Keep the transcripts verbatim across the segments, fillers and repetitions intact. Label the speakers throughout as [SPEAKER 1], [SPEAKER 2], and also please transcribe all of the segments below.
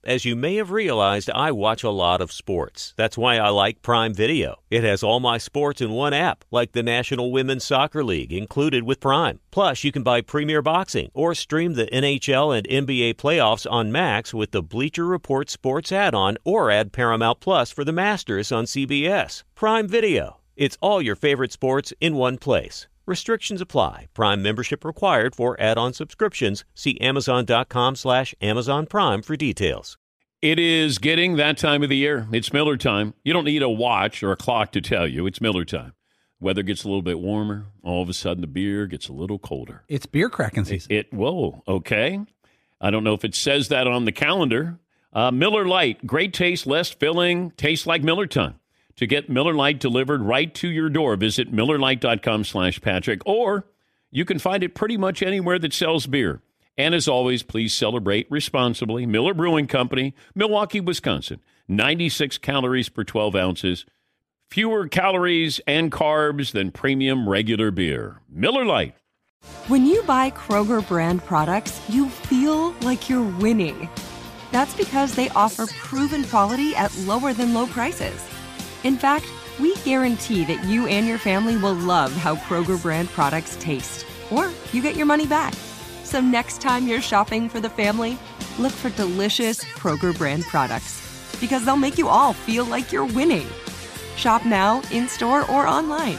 [SPEAKER 1] As you may have realized, I watch a lot of sports. That's why I like Prime Video. It has all my sports in one app, like the National Women's Soccer League, included with Prime. Plus, you can buy Premier Boxing or stream the N H L and N B A playoffs on Max with the Bleacher Report Sports add-on, or add Paramount Plus for the Masters on C B S. Prime Video. It's all your favorite sports in one place. Restrictions apply. Prime membership required for add-on subscriptions. See Amazon.com slash Amazon Prime for details.
[SPEAKER 2] It is getting that time of the year. It's Miller time. You don't need a watch or a clock to tell you. It's Miller time. Weather gets a little bit warmer. All of a sudden, the beer gets a little colder.
[SPEAKER 3] It's beer cracking season.
[SPEAKER 2] It, it whoa, okay. I don't know if it says that on the calendar. Uh, Miller Lite, great taste, less filling, tastes like Miller time. To get Miller Lite delivered right to your door, visit MillerLite.com slash Patrick, or you can find it pretty much anywhere that sells beer. And as always, please celebrate responsibly. Miller Brewing Company, Milwaukee, Wisconsin. ninety-six calories per twelve ounces. Fewer calories and carbs than premium regular beer. Miller Lite.
[SPEAKER 4] When you buy Kroger brand products, you feel like you're winning. That's because they offer proven quality at lower than low prices. In fact, we guarantee that you and your family will love how Kroger brand products taste, or you get your money back. So next time you're shopping for the family, look for delicious Kroger brand products, because they'll make you all feel like you're winning. Shop now, in-store, or online.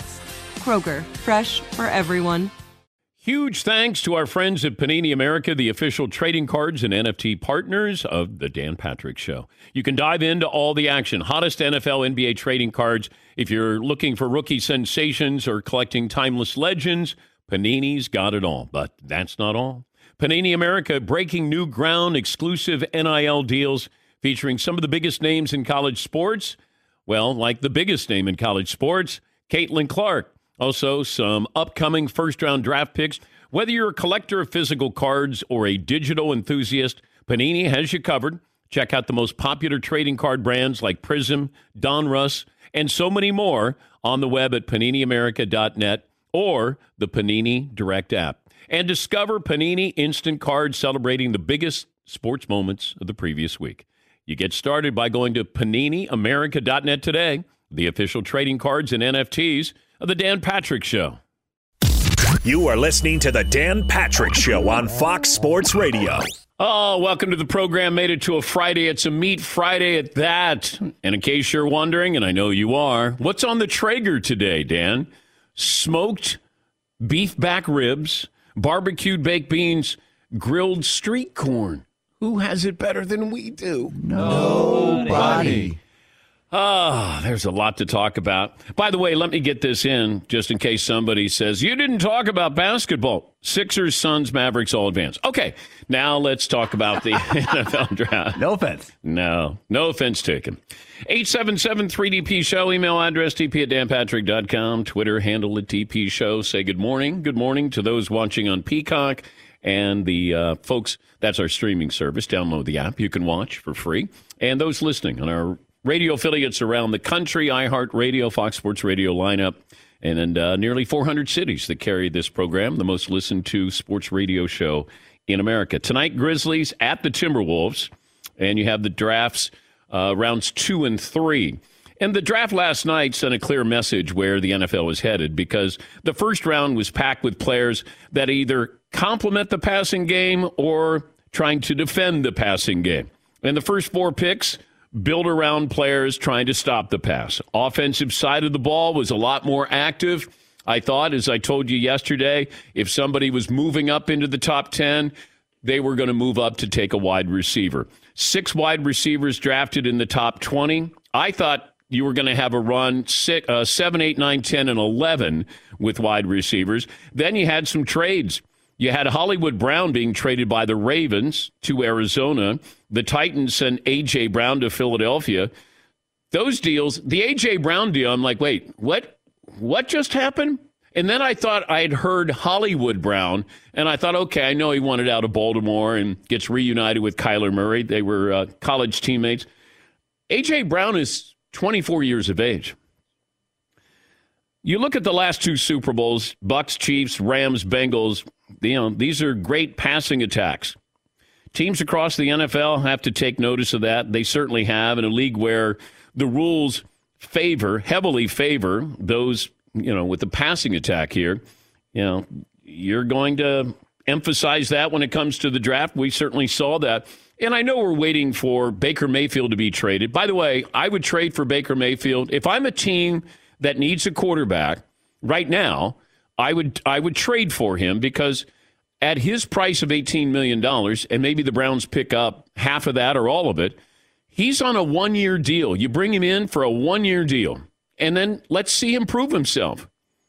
[SPEAKER 4] Kroger, fresh for everyone.
[SPEAKER 2] Huge thanks to our friends at Panini America, the official trading cards and N F T partners of the Dan Patrick Show. You can dive into all the action, hottest N F L, N B A trading cards. If you're looking for rookie sensations or collecting timeless legends, Panini's got it all. But that's not all. Panini America breaking new ground, exclusive N I L deals featuring some of the biggest names in college sports. Well, like the biggest name in college sports, Caitlin Clark. Also, some upcoming first-round draft picks. Whether you're a collector of physical cards or a digital enthusiast, Panini has you covered. Check out the most popular trading card brands like Prism, Donruss, and so many more on the web at panini america dot net or the Panini Direct app. And discover Panini Instant Cards celebrating the biggest sports moments of the previous week. You get started by going to panini america dot net today, the official trading cards and N F Ts of the Dan Patrick Show.
[SPEAKER 5] You are listening to the Dan Patrick Show on Fox Sports Radio.
[SPEAKER 2] Oh, welcome to the program. Made it to a Friday. It's a Meat Friday at that. And in case you're wondering, and I know you are, what's on the Traeger today, Dan? Smoked beef back ribs, barbecued baked beans, grilled street corn. Who has it better than we do?
[SPEAKER 3] Nobody.
[SPEAKER 2] Ah, oh, there's a lot to talk about. By the way, let me get this in just in case somebody says, you didn't talk about basketball. Sixers, Suns, Mavericks all advance. Okay, now let's talk about the N F L draft.
[SPEAKER 3] No offense.
[SPEAKER 2] No, no offense taken. eight seven seven three D P show, email address d p at dan patrick dot com, Twitter handle at D P show. Say good morning. Good morning to those watching on Peacock and the uh, folks, that's our streaming service. Download the app. You can watch for free. And those listening on our radio affiliates around the country, iHeartRadio, Fox Sports Radio lineup, and then uh, nearly four hundred cities that carry this program, the most listened to sports radio show in America. Tonight, Grizzlies at the Timberwolves, and you have the drafts, uh, rounds two and three. And the draft last night sent a clear message where the N F L is headed, because the first round was packed with players that either complement the passing game or trying to defend the passing game. And the first four picks build around players trying to stop the pass. Offensive side of the ball was a lot more active. I thought, as I told you yesterday, if somebody was moving up into the top ten, they were going to move up to take a wide receiver. Six wide receivers drafted in the top twenty. I thought you were going to have a run six, uh, seven, eight, nine, ten, and eleven with wide receivers. Then you had some trades. You had Hollywood Brown being traded by the Ravens to Arizona. The Titans sent A J. Brown to Philadelphia. Those deals, the A J. Brown deal, I'm like, wait, what? What just happened? And then I thought I'd heard Hollywood Brown, and I thought, okay, I know he wanted out of Baltimore and gets reunited with Kyler Murray. They were uh, college teammates. A J. Brown is twenty-four years of age. You look at the last two Super Bowls, Bucks, Chiefs, Rams, Bengals, you know, these are great passing attacks. teams across the N F L have to take notice of that. They certainly have, in a league where the rules favor, heavily favor those, you know, with the passing attack here. You know, you're going to emphasize that when it comes to the draft. We certainly saw that. And I know we're waiting for Baker Mayfield to be traded. By the way, I would trade for Baker Mayfield. If I'm a team that needs a quarterback right now, I would I would trade for him, because at his price of eighteen million dollars, and maybe the Browns pick up half of that or all of it, he's on a one-year deal. You bring him in for a one-year deal, and then let's see him prove himself.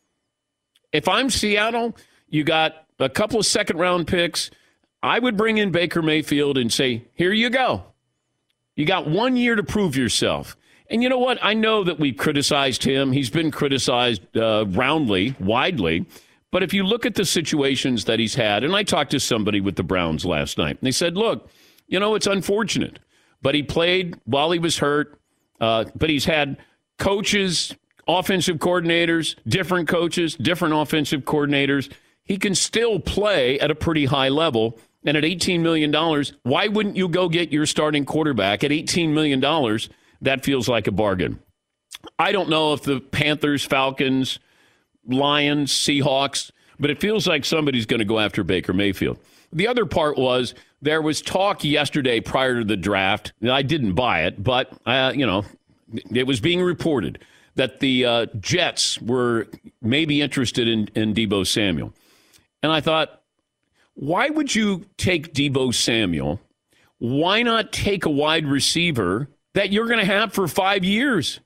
[SPEAKER 2] If I'm Seattle, you got a couple of second-round picks. I would bring in Baker Mayfield and say, here you go. You got one year to prove yourself. And you know what? I know that we've criticized him. He's been criticized uh, roundly, widely. But if you look at the situations that he's had, and I talked to somebody with the Browns last night, and they said, look, you know, it's unfortunate, but he played while he was hurt, uh, but he's had coaches, offensive coordinators, different coaches, different offensive coordinators. He can still play at a pretty high level. And at eighteen million dollars, why wouldn't you go get your starting quarterback at eighteen million dollars? That feels like a bargain. I don't know if the Panthers, Falcons, Lions, Seahawks, but it feels like somebody's going to go after Baker Mayfield. The other part was there was talk yesterday prior to the draft. I didn't buy it, but, uh, you know, it was being reported that the uh, Jets were maybe interested in, in Deebo Samuel. And I thought, why would you take Deebo Samuel? Why not take a wide receiver that you're going to have for five years?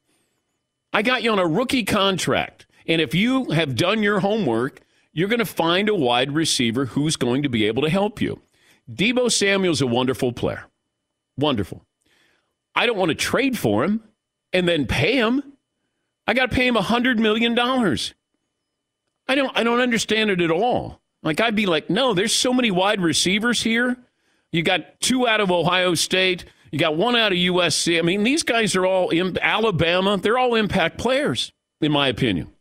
[SPEAKER 2] I got you on a rookie contract. And if you have done your homework, you're going to find a wide receiver who's going to be able to help you. Deebo Samuel's a wonderful player. Wonderful. I don't want to trade for him and then pay him. I got to pay him one hundred million dollars. I don't I don't understand it at all. Like, I'd be like, no, there's so many wide receivers here. You got two out of Ohio State. You got one out of U S C. I mean, these guys are all in Alabama. They're all impact players, in my opinion.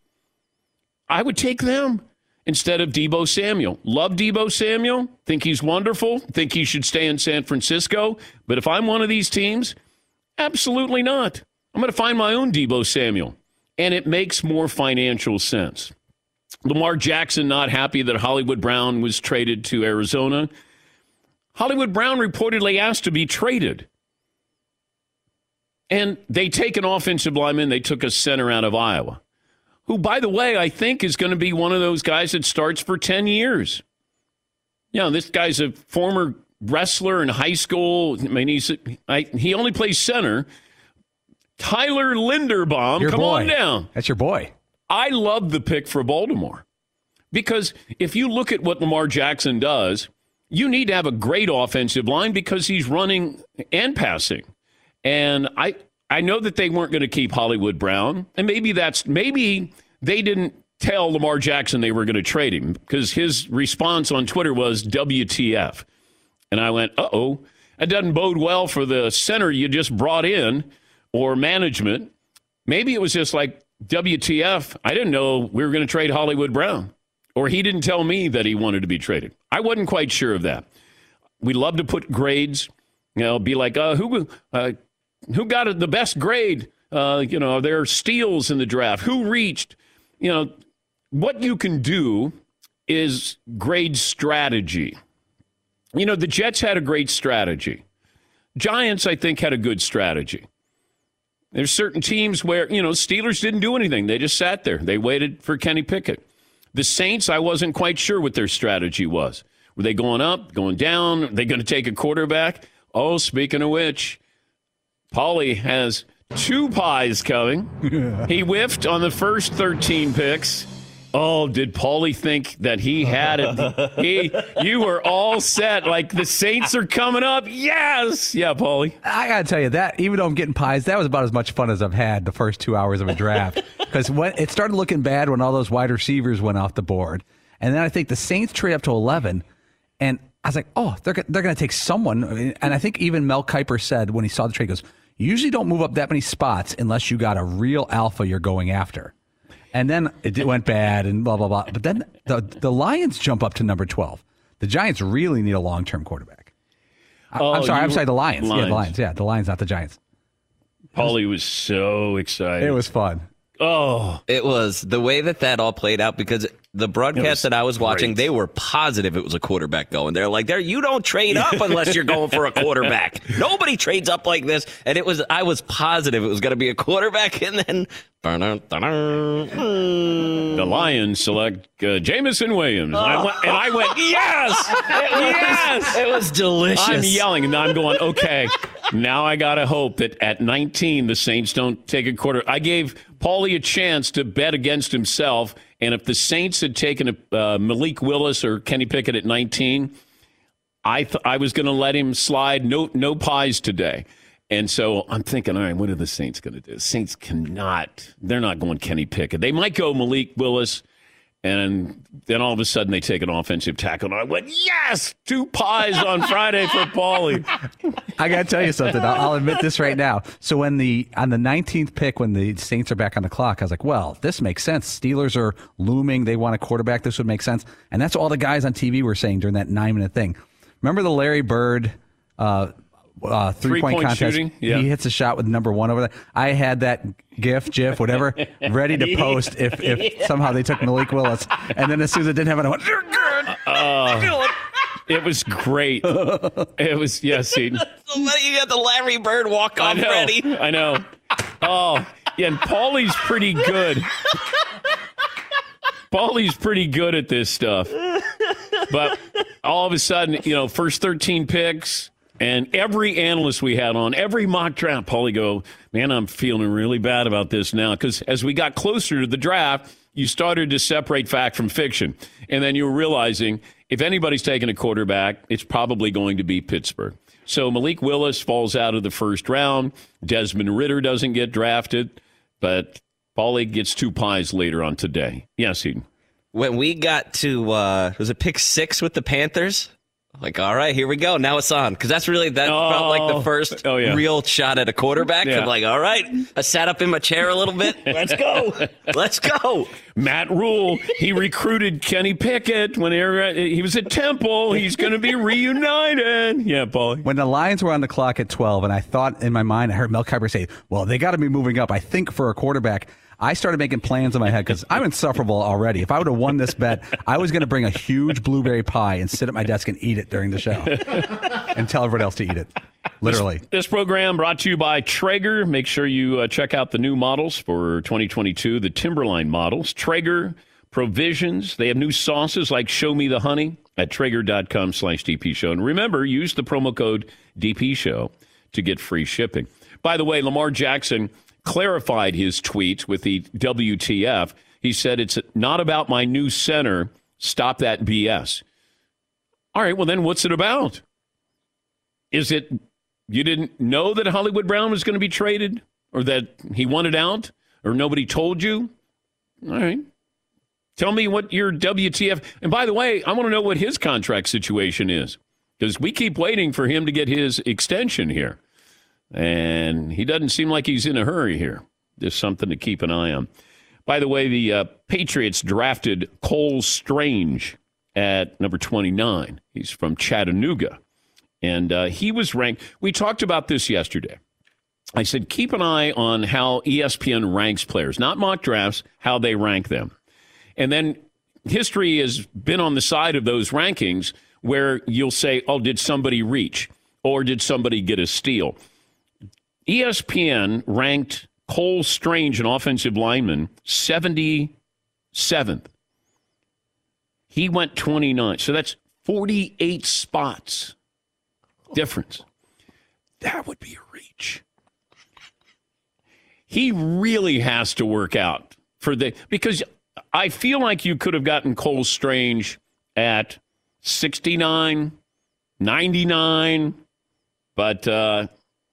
[SPEAKER 2] I would take them instead of Deebo Samuel. Love Deebo Samuel. Think he's wonderful. Think he should stay in San Francisco. But if I'm one of these teams, absolutely not. I'm going to find my own Deebo Samuel. And it makes more financial sense. Lamar Jackson not happy that Hollywood Brown was traded to Arizona. Hollywood Brown reportedly asked to be traded. And they take an offensive lineman. They took a center out of Iowa, who, by the way, I think is going to be one of those guys that starts for ten years. You know, this guy's a former wrestler in high school. I mean, he's I, he only plays center. Tyler Linderbaum,
[SPEAKER 3] your
[SPEAKER 2] come
[SPEAKER 3] boy.
[SPEAKER 2] on down.
[SPEAKER 3] That's your boy.
[SPEAKER 2] I love the pick for Baltimore, because if you look at what Lamar Jackson does, you need to have a great offensive line because he's running and passing. And I I know that they weren't going to keep Hollywood Brown, and maybe that's maybe they didn't tell Lamar Jackson they were going to trade him, because his response on Twitter was W T F. And I went, uh-oh, that doesn't bode well for the center you just brought in or management. Maybe it was just like, W T F, I didn't know we were going to trade Hollywood Brown, or he didn't tell me that he wanted to be traded. I wasn't quite sure of that. We love to put grades, you know, be like, uh, who uh, who got the best grade? Uh, you know, there are steals in the draft. Who reached? You know, what you can do is grade strategy. You know, the Jets had a great strategy. Giants, I think, had a good strategy. There's certain teams where, you know, Steelers didn't do anything. They just sat there. They waited for Kenny Pickett. The Saints, I wasn't quite sure what their strategy was. Were they going up, going down? Are they going to take a quarterback? Oh, speaking of which, Paulie has two pies coming. He whiffed on the first thirteen picks. Oh, did Paulie think that he had it? He, you were all set. Like, the Saints are coming up. Yes. Yeah, Paulie.
[SPEAKER 3] I got to tell you that, even though I'm getting pies, that was about as much fun as I've had the first two hours of a draft. Because when it started looking bad when all those wide receivers went off the board. And then I think the Saints trade up to eleven. And I was like, oh, they're, they're going to take someone. And I think even Mel Kiper said when he saw the trade, he goes, you usually don't move up that many spots unless you got a real alpha you're going after. And then it went bad and blah, blah, blah. But then the the Lions jump up to number twelve. The Giants really need a long-term quarterback.
[SPEAKER 2] Oh,
[SPEAKER 3] I'm sorry. I'm
[SPEAKER 2] you-
[SPEAKER 3] sorry. The Lions.
[SPEAKER 2] Lions.
[SPEAKER 3] Yeah, the Lions. Yeah, the Lions, not the Giants.
[SPEAKER 2] Paulie was so excited.
[SPEAKER 3] It was fun.
[SPEAKER 2] Oh,
[SPEAKER 6] It was the way that that all played out because the broadcast that I was watching,
[SPEAKER 2] great.
[SPEAKER 6] they were positive it was a quarterback going. They're like, "There, you don't trade up unless you're going for a quarterback. Nobody trades up like this." And it was, I was positive it was going to be a quarterback, and then
[SPEAKER 2] the Lions select uh, Jamison Williams, and, I went, and I went, yes, yes.
[SPEAKER 6] it was delicious.
[SPEAKER 2] I'm yelling, and I'm going, okay, now I got to hope that at nineteen, the Saints don't take a quarter. I gave Paulie a chance to bet against himself, and if the Saints had taken a, uh, Malik Willis or Kenny Pickett at nineteen, I th- I was going to let him slide. No, no pies today. And so I'm thinking, all right, what are the Saints going to do? The Saints cannot, they're not going Kenny Pickett. They might go Malik Willis, and then all of a sudden they take an offensive tackle. And I went, yes, two pies on Friday for Paulie.
[SPEAKER 3] I got to tell you something. I'll, I'll admit this right now. So when the on the nineteenth pick, when the Saints are back on the clock, I was like, well, this makes sense. Steelers are looming. They want a quarterback. This would make sense. And that's all the guys on T V were saying during that nine-minute thing. Remember the Larry Bird uh, uh, three-point,
[SPEAKER 2] Three-point
[SPEAKER 3] contest?
[SPEAKER 2] shooting? Yeah.
[SPEAKER 3] He hits a shot with number one over there. I had that GIF, GIF, whatever, ready to post if, if somehow they took Malik Willis. And then as soon as it didn't happen, I went, you're good.
[SPEAKER 2] Uh, it was great. It was, yes, Seton.
[SPEAKER 6] You got the Larry Bird walk
[SPEAKER 2] I
[SPEAKER 6] off
[SPEAKER 2] know.
[SPEAKER 6] ready.
[SPEAKER 2] I know. Oh, yeah, and Paulie's pretty good. Paulie's pretty good at this stuff. But all of a sudden, you know, first thirteen picks, and every analyst we had on, every mock draft, Paulie go, man, I'm feeling really bad about this now. Because as we got closer to the draft, you started to separate fact from fiction. And then you were realizing if anybody's taking a quarterback, it's probably going to be Pittsburgh. So Malik Willis falls out of the first round. Desmond Ridder doesn't get drafted. But Paulie gets two pies later on today. Yes, Eden.
[SPEAKER 6] When we got to, uh, was it pick six with the Panthers? Like, all right, here we go. Now it's on. Because that's really, that
[SPEAKER 2] Oh.
[SPEAKER 6] felt like the first
[SPEAKER 2] Oh, yeah.
[SPEAKER 6] real shot at a quarterback.
[SPEAKER 2] Yeah.
[SPEAKER 6] I'm like, all right, I sat up in my chair a little bit. Let's go. Let's go.
[SPEAKER 2] Matt Rule, he recruited Kenny Pickett when he was at Temple. He's going to be reunited. Yeah, Paulie.
[SPEAKER 3] When the Lions were on the clock at twelve, and I thought in my mind, I heard Mel Kiper say, well, they got to be moving up, I think, for a quarterback. I started making plans in my head because I'm insufferable already. If I would have won this bet, I was going to bring a huge blueberry pie and sit at my desk and eat it during the show and tell everyone else to eat it. Literally.
[SPEAKER 2] This, this program brought to you by Traeger. Make sure you uh, check out the new models for twenty twenty-two, the Timberline models. Traeger Provisions. They have new sauces like Show Me the Honey at Traeger.com slash DP Show. And remember, use the promo code D P Show to get free shipping. By the way, Lamar Jackson clarified his tweet with the W T F. He said, it's not about my new center. Stop that B S. All right, well, then what's it about? Is it you didn't know that Hollywood Brown was going to be traded or that he wanted out or nobody told you? All right. Tell me what your W T F. And by the way, I want to know what his contract situation is because we keep waiting for him to get his extension here. And he doesn't seem like he's in a hurry here. Just something to keep an eye on. By the way, the uh, Patriots drafted Cole Strange at number twenty-nine. He's from Chattanooga. And uh, he was ranked. We talked about this yesterday. I said, keep an eye on how E S P N ranks players, not mock drafts, how they rank them. And then history has been on the side of those rankings where you'll say, oh, did somebody reach? Or did somebody get a steal? E S P N ranked Cole Strange, an offensive lineman, seventy-seventh. He went twenty-nine. So that's forty-eight spots difference. That would be a reach. He really has to work out for the because I feel like you could have gotten Cole Strange at sixty-nine, ninety-nine, but uh,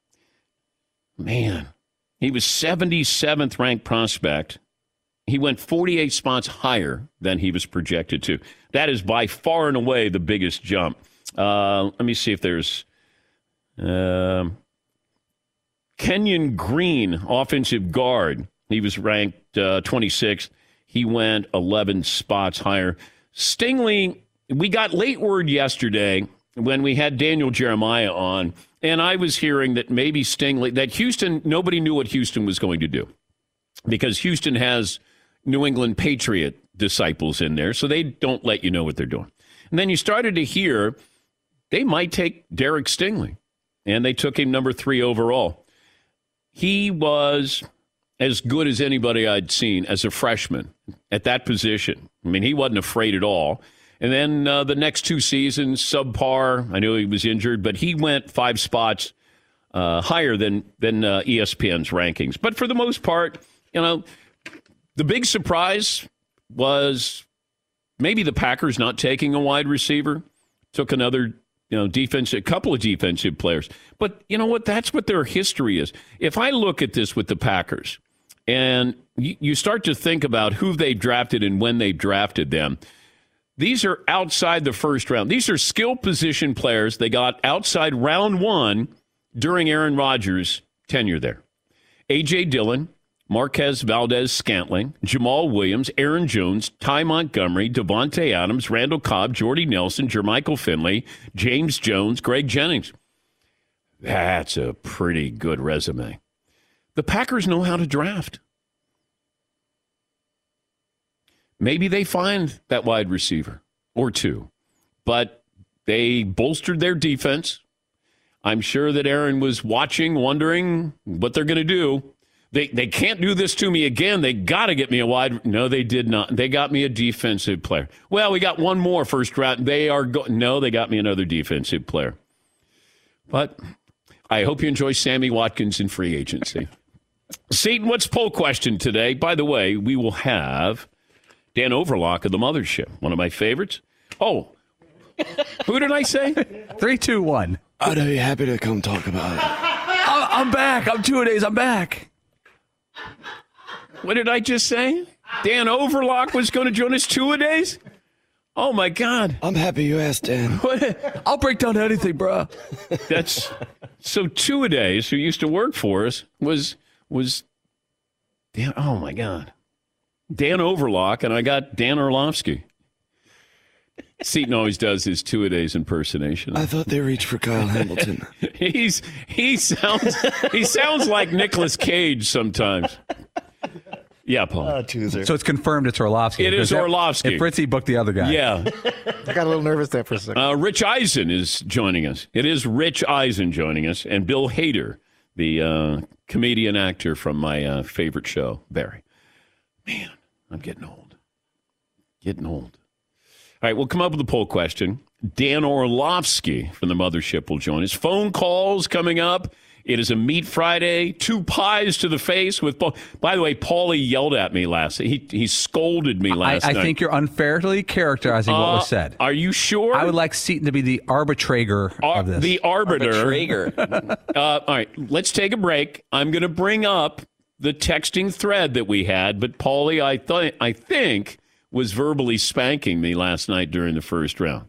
[SPEAKER 2] man, he was seventy-seventh ranked prospect. He went forty-eight spots higher than he was projected to. That is by far and away the biggest jump. Uh, let me see if there's uh, Kenyon Green, offensive guard. He was ranked uh, twenty-sixth. He went eleven spots higher. Stingley, we got late word yesterday when we had Daniel Jeremiah on, and I was hearing that maybe Stingley, that Houston, nobody knew what Houston was going to do because Houston has New England Patriot disciples in there, so they don't let you know what they're doing. And then you started to hear they might take Derek Stingley, and they took him number three overall. He was as good as anybody I'd seen as a freshman at that position. I mean, he wasn't afraid at all. And then uh, the next two seasons, subpar. I know he was injured, but he went five spots uh, higher than than uh, E S P N's rankings. But for the most part, you know, the big surprise was maybe the Packers not taking a wide receiver. Took another, you know, defensive, a couple of defensive players. But you know what? That's what their history is. If I look at this with the Packers, and you, you start to think about who they drafted and when they drafted them. These are outside the first round. These are skill position players they got outside round one during Aaron Rodgers' tenure there. A J. Dillon, Marquez Valdez-Scantling, Jamal Williams, Aaron Jones, Ty Montgomery, Devontae Adams, Randall Cobb, Jordy Nelson, Jermichael Finley, James Jones, Greg Jennings. That's a pretty good resume. The Packers know how to draft. Maybe they find that wide receiver or two, but they bolstered their defense. I'm sure that Aaron was watching, wondering what they're going to do. They they can't do this to me again. They got to get me a wide. No, they did not. They got me a defensive player. Well, we got one more first round. They are go- no, they got me another defensive player. But I hope you enjoy Sammy Watkins in free agency. Seton, what's poll question today? By the way, we will have Dan Overlock of the Mothership, one of my favorites. Oh, who did I say?
[SPEAKER 3] Three, two, one.
[SPEAKER 7] I'd be happy to come talk about it.
[SPEAKER 3] I'm back. I'm two-a-days. I'm back.
[SPEAKER 2] What did I just say? Dan Overlock was going to join us two-a-days? Oh, my God.
[SPEAKER 7] I'm happy you asked, Dan.
[SPEAKER 3] I'll break down anything, bro.
[SPEAKER 2] That's so two-a-days, who used to work for us, was, was Dan, oh, my God. Dan Overlock, and I got Dan Orlovsky. Seton always does his two-a-days impersonation.
[SPEAKER 7] I thought they reached for Kyle Hamilton.
[SPEAKER 2] He's he sounds he sounds like Nicolas Cage sometimes. Yeah, Paul.
[SPEAKER 8] Uh, Tuesday.
[SPEAKER 3] So it's confirmed it's Orlovsky.
[SPEAKER 2] It is Orlovsky.
[SPEAKER 3] If Fritzy booked the other guy.
[SPEAKER 2] Yeah.
[SPEAKER 8] I got a little nervous there for a second.
[SPEAKER 2] Uh, Rich Eisen is joining us. It is Rich Eisen joining us, and Bill Hader, the uh, comedian actor from my uh, favorite show, Barry. Man, I'm getting old. Getting old. All right, we'll come up with a poll question. Dan Orlovsky from the Mothership will join us. Phone calls coming up. It is a Meat Friday. Two pies to the face with Paul. By the way, Paulie yelled at me last. He he scolded me last
[SPEAKER 3] I, I
[SPEAKER 2] night.
[SPEAKER 3] I think you're unfairly characterizing uh, what was said.
[SPEAKER 2] Are you sure?
[SPEAKER 3] I would like Seton to be the arbitrator
[SPEAKER 2] Ar-
[SPEAKER 3] of this.
[SPEAKER 2] The arbiter.
[SPEAKER 6] Arbitrator.
[SPEAKER 2] uh, all right, let's take a break. I'm going to bring up the texting thread that we had, but Paulie, I, th- I think, was verbally spanking me last night during the first round.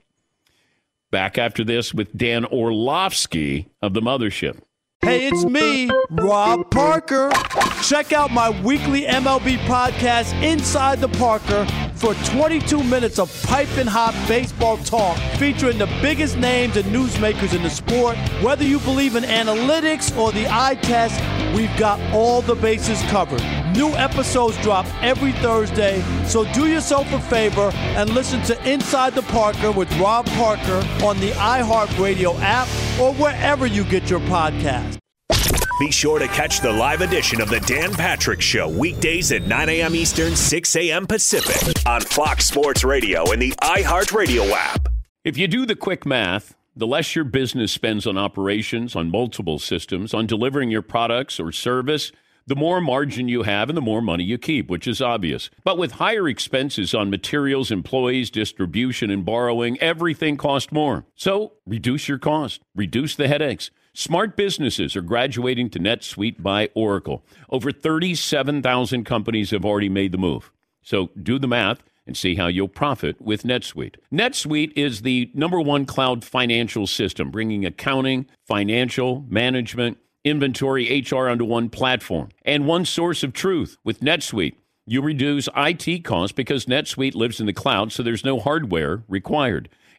[SPEAKER 2] Back after this with Dan Orlovsky of the Mothership.
[SPEAKER 9] Hey, it's me, Rob Parker. Check out my weekly M L B podcast, Inside the Parker, for twenty-two minutes of piping hot baseball talk featuring the biggest names and newsmakers in the sport. Whether you believe in analytics or the eye test, we've got all the bases covered. New episodes drop every Thursday, so do yourself a favor and listen to Inside the Parker with Rob Parker on the iHeartRadio app or wherever you get your podcast.
[SPEAKER 5] Be sure to catch the live edition of the Dan Patrick Show weekdays at nine a.m. Eastern, six a.m. Pacific on Fox Sports Radio and the iHeartRadio app.
[SPEAKER 2] If you do the quick math, the less your business spends on operations, on multiple systems, on delivering your products or service, the more margin you have and the more money you keep, which is obvious. But with higher expenses on materials, employees, distribution, and borrowing, everything costs more. So reduce your cost, reduce the headaches. Smart businesses are graduating to NetSuite by Oracle. Over thirty-seven thousand companies have already made the move. So do the math and see how you'll profit with NetSuite. NetSuite is the number one cloud financial system, bringing accounting, financial, management, inventory, H R onto one platform and one source of truth. With NetSuite, you reduce I T costs because NetSuite lives in the cloud, so there's no hardware required.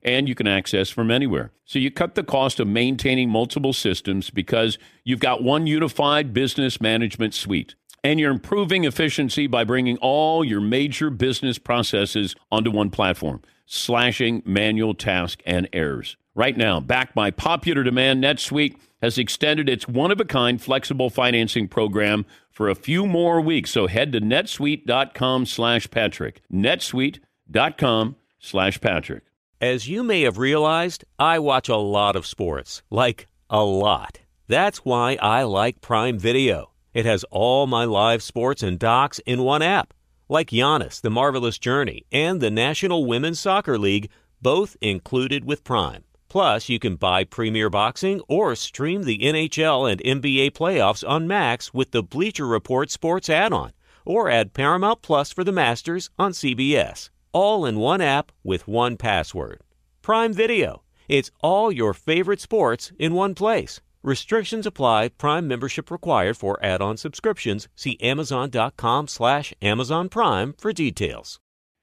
[SPEAKER 2] and you can access from anywhere. So you cut the cost of maintaining multiple systems because you've got one unified business management suite. And you're improving efficiency by bringing all your major business processes onto one platform, slashing manual tasks and errors. Right now, backed by popular demand, NetSuite has extended its one-of-a-kind flexible financing program for a few more weeks. So head to netsuite.com slash Patrick. netsuite.com slash Patrick.
[SPEAKER 1] As you may have realized, I watch a lot of sports. Like, a lot. That's why I like Prime Video. It has all my live sports and docs in one app. Like Giannis, The Marvelous Journey, and the National Women's Soccer League, both included with Prime. Plus, you can buy Premier Boxing or stream the N H L and N B A playoffs on Max with the Bleacher Report Sports add-on, or add Paramount Plus for the Masters on C B S. All in one app with one password. Prime Video. It's all your favorite sports in one place. Restrictions apply. Prime membership required for add-on subscriptions. See Amazon.com slash Amazon Prime for details.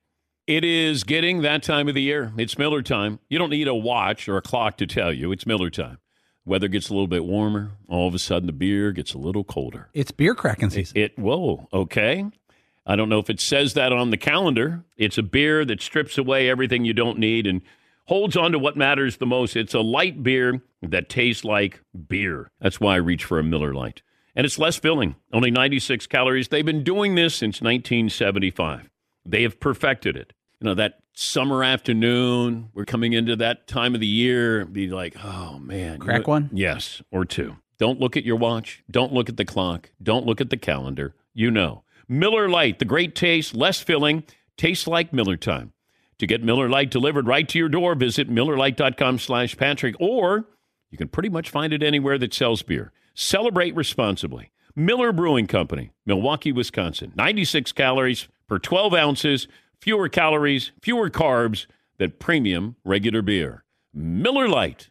[SPEAKER 2] It is getting that time of the year. It's Miller time. You don't need a watch or a clock to tell you. It's Miller time. Weather gets a little bit warmer. All of a sudden, the beer gets a little colder.
[SPEAKER 3] It's beer cracking season.
[SPEAKER 2] It, it whoa, okay. I don't know if it says that on the calendar. It's a beer that strips away everything you don't need and holds on to what matters the most. It's a light beer that tastes like beer. That's why I reach for a Miller Lite. And it's less filling, only ninety-six calories. They've been doing this since nineteen seventy-five. They have perfected it. You know, that summer afternoon, we're coming into that time of the year, be like, oh, man.
[SPEAKER 3] Crack
[SPEAKER 2] you know,
[SPEAKER 3] one?
[SPEAKER 2] Yes, or two. Don't look at your watch. Don't look at the clock. Don't look at the calendar. You know. Miller Lite, the great taste, less filling, tastes like Miller time. To get Miller Lite delivered right to your door, visit MillerLite.com slash Patrick, or you can pretty much find it anywhere that sells beer. Celebrate responsibly. Miller Brewing Company, Milwaukee, Wisconsin. ninety-six calories per twelve ounces, fewer calories, fewer carbs than premium regular beer. Miller Lite.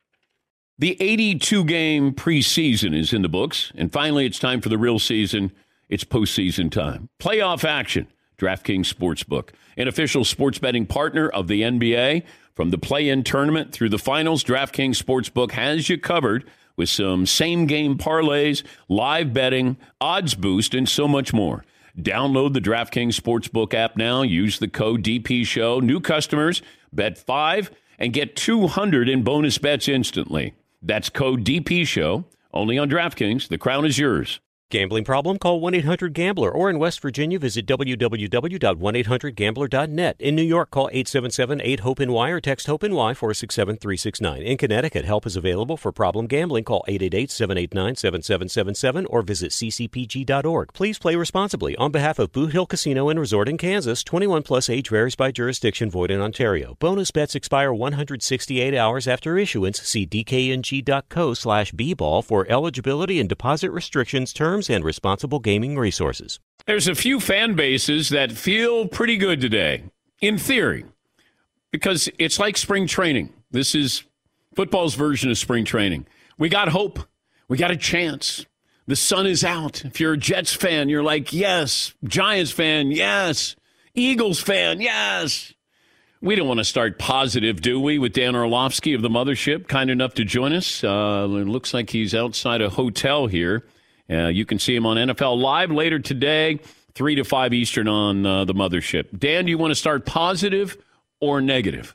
[SPEAKER 2] The eighty-two game preseason is in the books, and finally it's time for the real season. It's postseason time. Playoff action. DraftKings Sportsbook, an official sports betting partner of the N B A. From the play-in tournament through the finals, DraftKings Sportsbook has you covered with some same-game parlays, live betting, odds boost, and so much more. Download the DraftKings Sportsbook app now. Use the code D P Show. New customers, bet five and get two hundred in bonus bets instantly. That's code D P Show, only on DraftKings. The crown is yours.
[SPEAKER 1] Gambling problem? Call one eight hundred gambler, or in West Virginia, visit w w w dot one eight hundred gambler dot net. In New York, call eight seven seven eight hope N Y or text HOPE-NY four six seven three six nine. In Connecticut, help is available for problem gambling. Call eight eight eight seven eight nine seven seven seven seven or visit c c p g dot org. Please play responsibly. On behalf of Boot Hill Casino and Resort in Kansas, twenty-one plus age varies by jurisdiction, void in Ontario. Bonus bets expire one hundred sixty-eight hours after issuance. See d k n g dot co slash b ball for eligibility and deposit restrictions, terms, and responsible gaming resources.
[SPEAKER 2] There's a few fan bases that feel pretty good today, in theory, because it's like spring training. This is football's version of spring training. We got hope. We got a chance. The sun is out. If you're a Jets fan, you're like, yes. Giants fan, yes. Eagles fan, yes. We don't want to start positive, do we, with Dan Orlovsky of the Mothership, kind enough to join us. Uh, it looks like he's outside a hotel here. Uh, you can see him on N F L Live later today, three to five Eastern on uh, the Mothership. Dan, do you want to start positive or negative?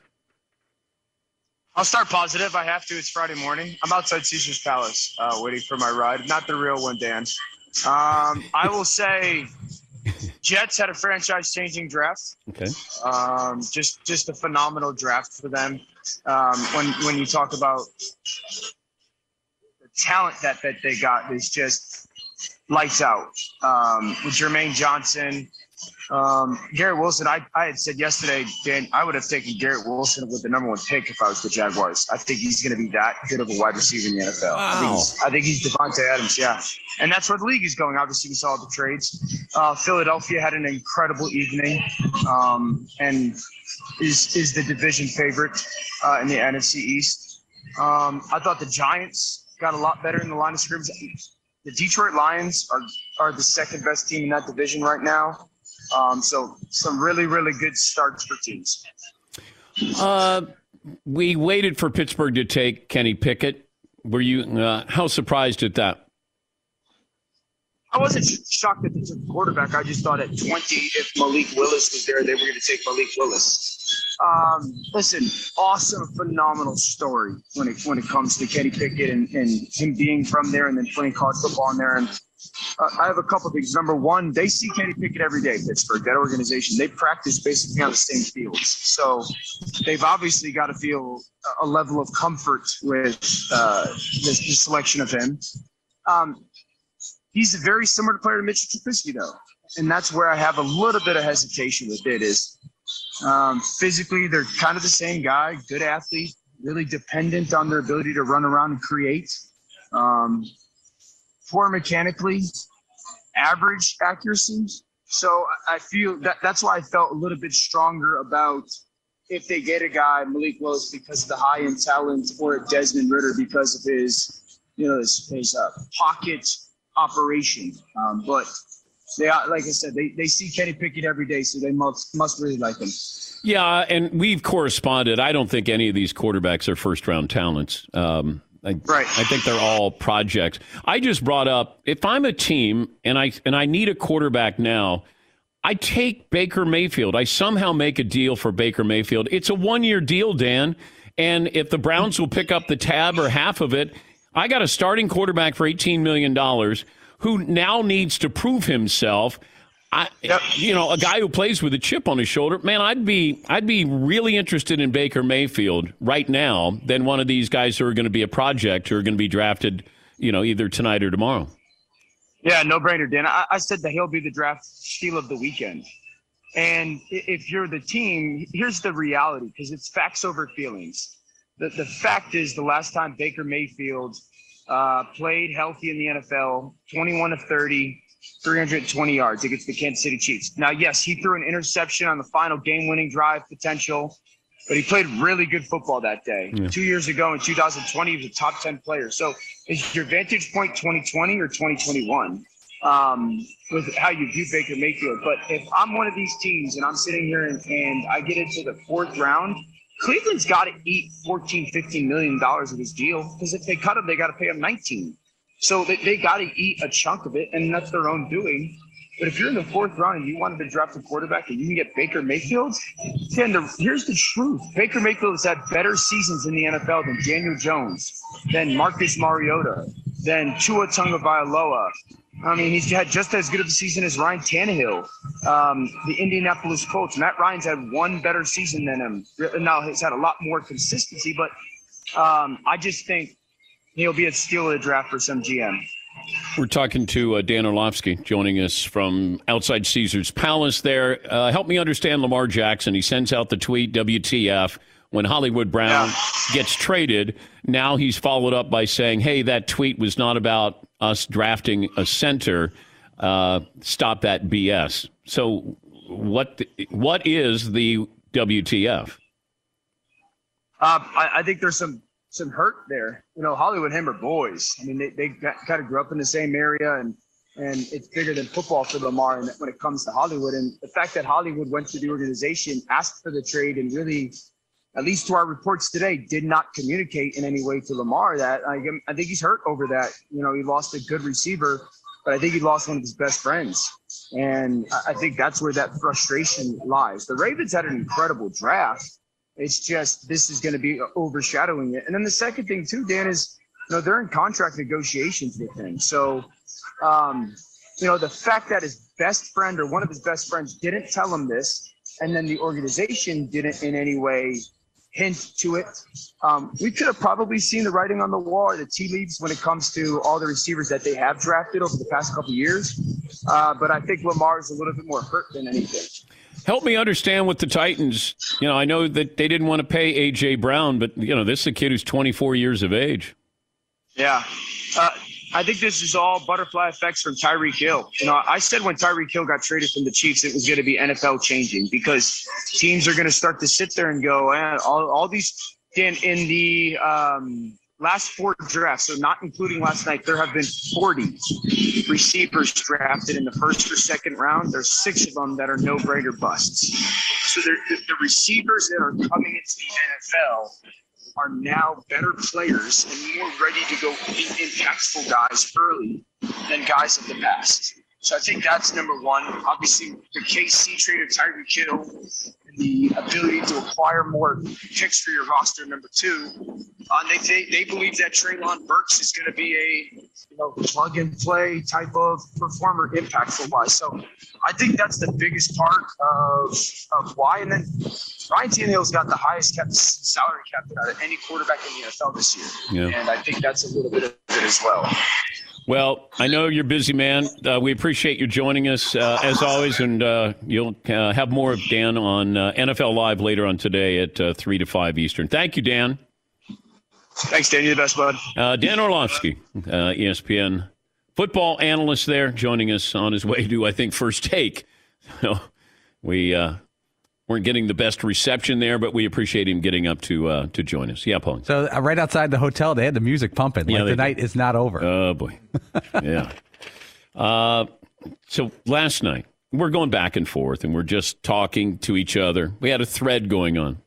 [SPEAKER 10] I'll start positive. I have to. It's Friday morning. I'm outside Caesar's Palace uh, waiting for my ride. Not the real one, Dan. Um, I will say Jets had a franchise-changing draft.
[SPEAKER 2] Okay.
[SPEAKER 10] Um, just just a phenomenal draft for them. Um, when, when you talk about the talent that, that they got, is just lights out. Um, with Jermaine Johnson, um, Garrett Wilson, I, I had said yesterday, Dan, I would have taken Garrett Wilson with the number one pick if I was the Jaguars. I think he's going to be that good of a wide receiver in the N F L.
[SPEAKER 2] Wow.
[SPEAKER 10] I think he's, I think he's Devontae Adams, yeah. And that's where the league is going. Obviously, we saw the trades. Uh, Philadelphia had an incredible evening um, and is, is the division favorite uh, in the N F C East. Um, I thought the Giants got a lot better in the line of scrimmage. The Detroit Lions are, are the second best team in that division right now. Um, so some really, really good starts for teams.
[SPEAKER 2] Uh, we waited for Pittsburgh to take Kenny Pickett. Were you uh, how surprised at that?
[SPEAKER 10] I wasn't shocked that they took the quarterback. I just thought at twenty, if Malik Willis was there, they were going to take Malik Willis. Um, listen, awesome, phenomenal story when it when it comes to Kenny Pickett and, and him being from there and then playing college football in there. And uh, I have a couple of things. Number one, they see Kenny Pickett every day, Pittsburgh, that organization. They practice basically on the same fields. So they've obviously got to feel a level of comfort with uh, the, the selection of him. Um, He's a very similar to player to Mitchell Trubisky, though. And that's where I have a little bit of hesitation with it is um, physically, they're kind of the same guy, good athlete, really dependent on their ability to run around and create. Um, poor mechanically, average accuracy. So I feel that that's why I felt a little bit stronger about if they get a guy, Malik Willis, because of the high end talent, or Desmond Ridder because of his, you know, his, his uh, pocket operation. Um, but they are, like I said, they, they see Kenny Pickett every day, so they must must really like him.
[SPEAKER 2] Yeah, and we've corresponded. I don't think any of these quarterbacks are first-round talents. Um, I,
[SPEAKER 10] right.
[SPEAKER 2] I think they're all projects. I just brought up, if I'm a team and I and I need a quarterback now, I take Baker Mayfield. I somehow make a deal for Baker Mayfield. It's a one-year deal, Dan, and if the Browns will pick up the tab or half of it, I got a starting quarterback for eighteen million dollars who now needs to prove himself. I, yep. You know, a guy who plays with a chip on his shoulder. Man, I'd be I'd be really interested in Baker Mayfield right now than one of these guys who are going to be a project who are going to be drafted, you know, either tonight or tomorrow.
[SPEAKER 10] Yeah, no brainer, Dan. I, I said that he'll be the draft steal of the weekend. And if you're the team, here's the reality, because it's facts over feelings. The, the fact is, the last time Baker Mayfield uh, played healthy in the N F L, twenty-one of thirty, three hundred twenty yards against the Kansas City Chiefs. Now, yes, he threw an interception on the final game-winning drive potential, but he played really good football that day. Yeah. Two years ago in two thousand twenty, he was a top ten player. So is your vantage point twenty twenty or twenty twenty-one um, with how you view Baker Mayfield? But if I'm one of these teams and I'm sitting here and, and I get into the fourth round, Cleveland's got to eat fourteen, fifteen million dollars of his deal, because if they cut him, they got to pay him nineteen. So they, they got to eat a chunk of it, and that's their own doing. But if you're in the fourth round and you wanted to draft a quarterback and you can get Baker Mayfield, then the, here's the truth. Baker Mayfield has had better seasons in the N F L than Daniel Jones, than Marcus Mariota, than Tua Tagovailoa. I mean, he's had just as good of a season as Ryan Tannehill, um, the Indianapolis Colts. Matt Ryan's had one better season than him. Now he's had a lot more consistency, but um, I just think he'll be a steal of the draft for some G M.
[SPEAKER 2] We're talking to uh, Dan Orlovsky, joining us from outside Caesar's Palace there. Uh, help me understand Lamar Jackson. He sends out the tweet, W T F, when Hollywood Brown yeah. gets traded. Now he's followed up by saying, hey, that tweet was not about us drafting a center. Uh, stop that B S. So what what is the W T F?
[SPEAKER 10] Uh, I, I think there's some some hurt there. You know, Hollywood and him are boys. I mean, they, they kind of grew up in the same area, and and it's bigger than football for Lamar when it comes to Hollywood. And the fact that Hollywood went to the organization, asked for the trade, and really, at least to our reports today, did not communicate in any way to Lamar that I, I think he's hurt over that. You know, he lost a good receiver, but I think he lost one of his best friends. And I think that's where that frustration lies. The Ravens had an incredible draft. It's just this is going to be overshadowing it. And then the second thing, too, Dan, is, you know, they're in contract negotiations with him. So, um, you know, the fact that his best friend or one of his best friends didn't tell him this, and then the organization didn't in any way hint to it, um, we could have probably seen the writing on the wall or the tea leaves when it comes to all the receivers that they have drafted over the past couple of years. Uh, but I think Lamar is a little bit more hurt than anything.
[SPEAKER 2] Help me understand with the Titans. You know, I know that they didn't want to pay A J. Brown, but, you know, this is a kid who's twenty-four years of age.
[SPEAKER 10] Yeah. Uh, I think this is all butterfly effects from Tyreek Hill. You know, I said when Tyreek Hill got traded from the Chiefs, it was going to be N F L changing, because teams are going to start to sit there and go, eh, all, all these in, in the um, last four drafts, so not including last night, there have been forty receivers drafted in the first or second round. There's six of them that are no-brainer busts. So the, the receivers that are coming into the N F L are now better players and more ready to go be impactful guys early than guys of the past. So I think that's number one. Obviously, the K C trade of Tyreek Hill and the ability to acquire more picks for your roster, number two. Uh, they, they they believe that Treylon Burks is going to be a you know plug and play type of performer, impactful wise. So I think that's the biggest part of of why. And then Ryan Tannehill's got the highest cap salary cap out of any quarterback in the N F L this year,
[SPEAKER 2] Yeah.
[SPEAKER 10] and I think that's a little bit of it as well.
[SPEAKER 2] Well, I know you're busy, man. Uh, we appreciate you joining us, uh, as always, and uh, you'll uh, have more of Dan on uh, N F L Live later on today at uh, three to five Eastern. Thank you, Dan.
[SPEAKER 10] Thanks, Dan. You're the best, bud.
[SPEAKER 2] Uh, Dan Orlovsky, uh, E S P N football analyst there, joining us on his way to, I think, First Take. So we uh, weren't getting the best reception there, but we appreciate him getting up to uh, to join us. Yeah, Paul.
[SPEAKER 3] So uh, right outside the hotel, they had the music pumping.
[SPEAKER 2] Yeah,
[SPEAKER 3] Like
[SPEAKER 2] they
[SPEAKER 3] the
[SPEAKER 2] did.
[SPEAKER 3] night is not over.
[SPEAKER 2] Oh, boy. Yeah. Uh, so last night, we're going back and forth, and we're just talking to each other. We had a thread going on.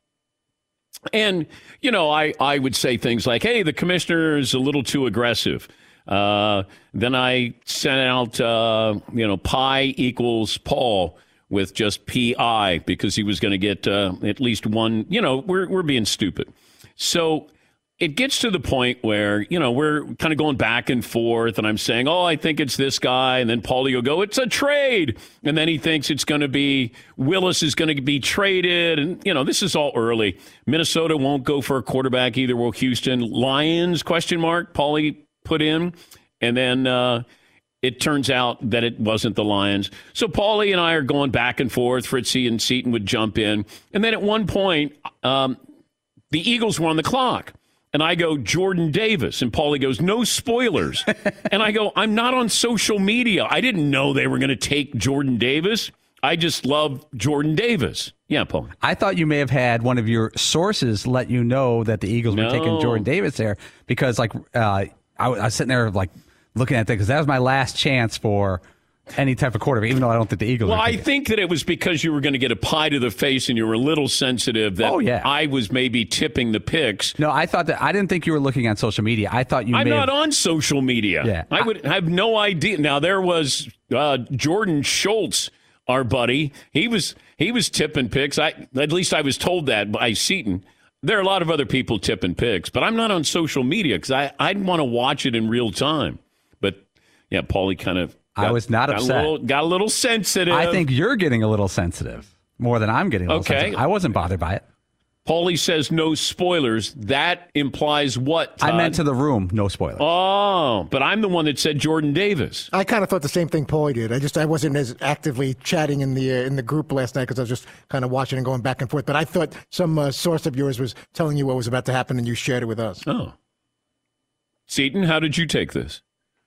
[SPEAKER 2] And, you know, I, I would say things like, hey, the commissioner is a little too aggressive. Uh, then I sent out, uh, you know, pi equals Paul with just P I because he was going to get uh, at least one. You know, we're we're being stupid. So it gets to the point where, you know, we're kind of going back and forth, and I'm saying, oh, I think it's this guy. And then Paulie will go, it's a trade. And then he thinks it's going to be Willis is going to be traded. And, you know, this is all early. Minnesota won't go for a quarterback either. Will Houston? Lions, question mark, Paulie put in. And then uh, it turns out that it wasn't the Lions. So Paulie and I are going back and forth. Fritzy and Seton would jump in. And then at one point, um, the Eagles were on the clock. And I go, Jordan Davis. And Paulie goes, no spoilers. And I go, I'm not on social media. I didn't know they were going to take Jordan Davis. I just love Jordan Davis. Yeah, Paul.
[SPEAKER 3] I thought you may have had one of your sources let you know that the Eagles
[SPEAKER 2] No.
[SPEAKER 3] were taking Jordan Davis there because, like, uh, I, I was sitting there, like, looking at that because that was my last chance for any type of quarterback, even though I don't think the Eagles
[SPEAKER 2] Well,
[SPEAKER 3] were
[SPEAKER 2] I
[SPEAKER 3] taking it.
[SPEAKER 2] think that it was because you were going to get a pie to the face and you were a little sensitive that
[SPEAKER 3] Oh, yeah.
[SPEAKER 2] I was maybe tipping the picks.
[SPEAKER 3] No, I thought that I didn't think you were looking on social media. I thought you
[SPEAKER 2] I'm
[SPEAKER 3] may
[SPEAKER 2] not
[SPEAKER 3] have,
[SPEAKER 2] on social media.
[SPEAKER 3] Yeah.
[SPEAKER 2] I would I have no idea. Now there was uh, Jordan Schultz, our buddy. He was he was tipping picks. I at least I was told that by Seton. There are a lot of other people tipping picks, but I'm not on social media because I I'd want to watch it in real time. But yeah, Paulie kind of.
[SPEAKER 3] I
[SPEAKER 2] got-
[SPEAKER 3] was not
[SPEAKER 2] got
[SPEAKER 3] upset.
[SPEAKER 2] A little, got a little sensitive.
[SPEAKER 3] I think you're getting a little sensitive more than I'm getting a little
[SPEAKER 2] Okay.
[SPEAKER 3] sensitive. I wasn't bothered by it.
[SPEAKER 2] Paulie says no spoilers. That implies what, Todd?
[SPEAKER 3] I meant to the room, no spoilers.
[SPEAKER 2] Oh, but I'm the one that said Jordan Davis.
[SPEAKER 8] I kind of thought the same thing Paulie did. I just I wasn't as actively chatting in the uh, in the group last night because I was just kind of watching and going back and forth. But I thought some uh, source of yours was telling you what was about to happen, and you shared it with us.
[SPEAKER 2] Oh. Seton, how did you take this?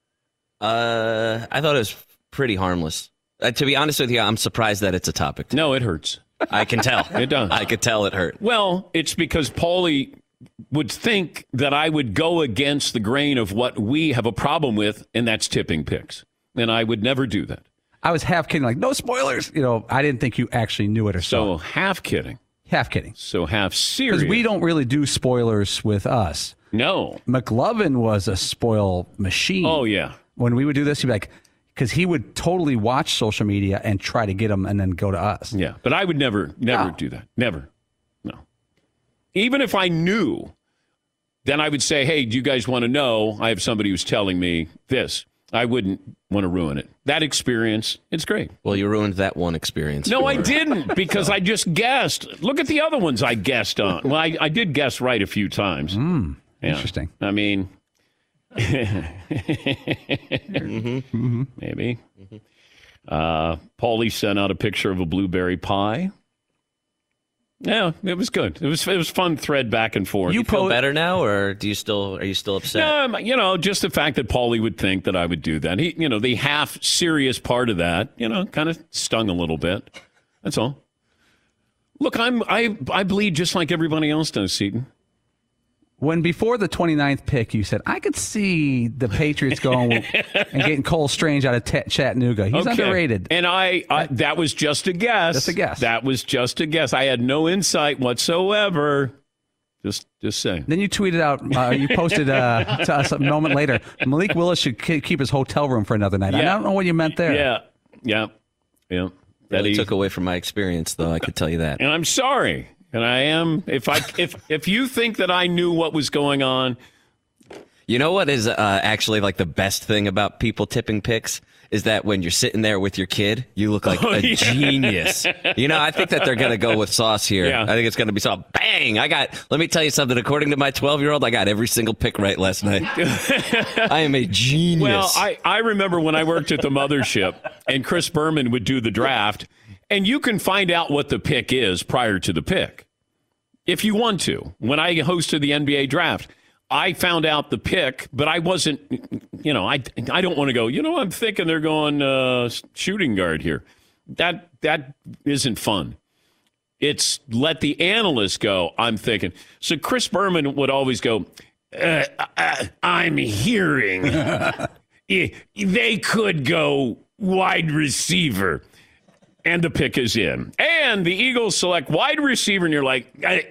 [SPEAKER 6] Uh, I thought it was pretty harmless. Uh, to be honest with you, I'm surprised that it's a topic.
[SPEAKER 2] No, it hurts.
[SPEAKER 6] I can tell.
[SPEAKER 2] It does.
[SPEAKER 6] I could tell it hurt.
[SPEAKER 2] Well, it's because Paulie would think that I would go against the grain of what we have a problem with, and that's tipping picks. And I would never do that.
[SPEAKER 3] I was half kidding, like, no spoilers. You know, I didn't think you actually knew it or
[SPEAKER 2] So
[SPEAKER 3] so.
[SPEAKER 2] half kidding.
[SPEAKER 3] Half kidding.
[SPEAKER 2] So half serious.
[SPEAKER 3] Because we don't really do spoilers with us.
[SPEAKER 2] No.
[SPEAKER 3] McLovin was a spoil machine.
[SPEAKER 2] Oh, yeah.
[SPEAKER 3] When we would do this, he'd be like, because he would totally watch social media and try to get them and then go to us.
[SPEAKER 2] Yeah, but I would never, never
[SPEAKER 3] No.
[SPEAKER 2] do that. Never. No. Even if I knew, then I would say, hey, do you guys want to know? I have somebody who's telling me this. I wouldn't want to ruin it. That experience, it's great.
[SPEAKER 6] Well, you ruined that one experience.
[SPEAKER 2] No,
[SPEAKER 6] for
[SPEAKER 2] I
[SPEAKER 6] her.
[SPEAKER 2] didn't because I just guessed. Look at the other ones I guessed on. Well, I, I did guess right a few times.
[SPEAKER 3] Mm,
[SPEAKER 2] Yeah.
[SPEAKER 3] Interesting.
[SPEAKER 2] I mean,
[SPEAKER 6] Mm-hmm.
[SPEAKER 2] maybe. Uh, Paulie sent out a picture of a blueberry pie. Yeah, it was good. It was it was fun thread back and forth.
[SPEAKER 6] You, you feel po- better now, or do you still are you still upset?
[SPEAKER 2] No, you know, just the fact that Paulie would think that I would do that. He, you know, the half serious part of that, you know, kind of stung a little bit. That's all. Look, I'm I I bleed just like everybody else does, Seton.
[SPEAKER 3] When before the twenty-ninth pick, you said, I could see the Patriots going and getting Cole Strange out of t- Chattanooga. He's
[SPEAKER 2] okay.
[SPEAKER 3] underrated.
[SPEAKER 2] And I, I that was just a guess.
[SPEAKER 3] Just a guess.
[SPEAKER 2] That was just a guess. I had no insight whatsoever. Just just saying.
[SPEAKER 3] Then you tweeted out, uh, you posted uh, to us a moment later, Malik Willis should keep his hotel room for another night.
[SPEAKER 2] Yeah.
[SPEAKER 3] I don't know what you meant there.
[SPEAKER 2] Yeah, yeah, yeah.
[SPEAKER 6] That
[SPEAKER 2] That he
[SPEAKER 6] took away from my experience, though, I could tell you that.
[SPEAKER 2] And I'm sorry. And I am, if I if if you think that I knew what was going on.
[SPEAKER 6] You know what is uh, actually like the best thing about people tipping picks is that when you're sitting there with your kid, you look like
[SPEAKER 2] Oh,
[SPEAKER 6] a
[SPEAKER 2] yeah.
[SPEAKER 6] genius. You know, I think that they're going to go with Sauce here.
[SPEAKER 2] Yeah.
[SPEAKER 6] I think it's going to be Sauce. Bang! I got, let me tell you something. According to my twelve-year-old, I got every single pick right last night. I am a genius.
[SPEAKER 2] Well, I, I remember when I worked at the mothership and Chris Berman would do the draft, and you can find out what the pick is prior to the pick if you want to. When I hosted the N B A draft, I found out the pick, but I wasn't, you know, I, I don't want to go, you know, I'm thinking they're going uh, shooting guard here. That That isn't fun. It's let the analyst go, I'm thinking. So Chris Berman would always go, uh, uh, I'm hearing they could go wide receiver. And the pick is in. And the Eagles select wide receiver, and you're like,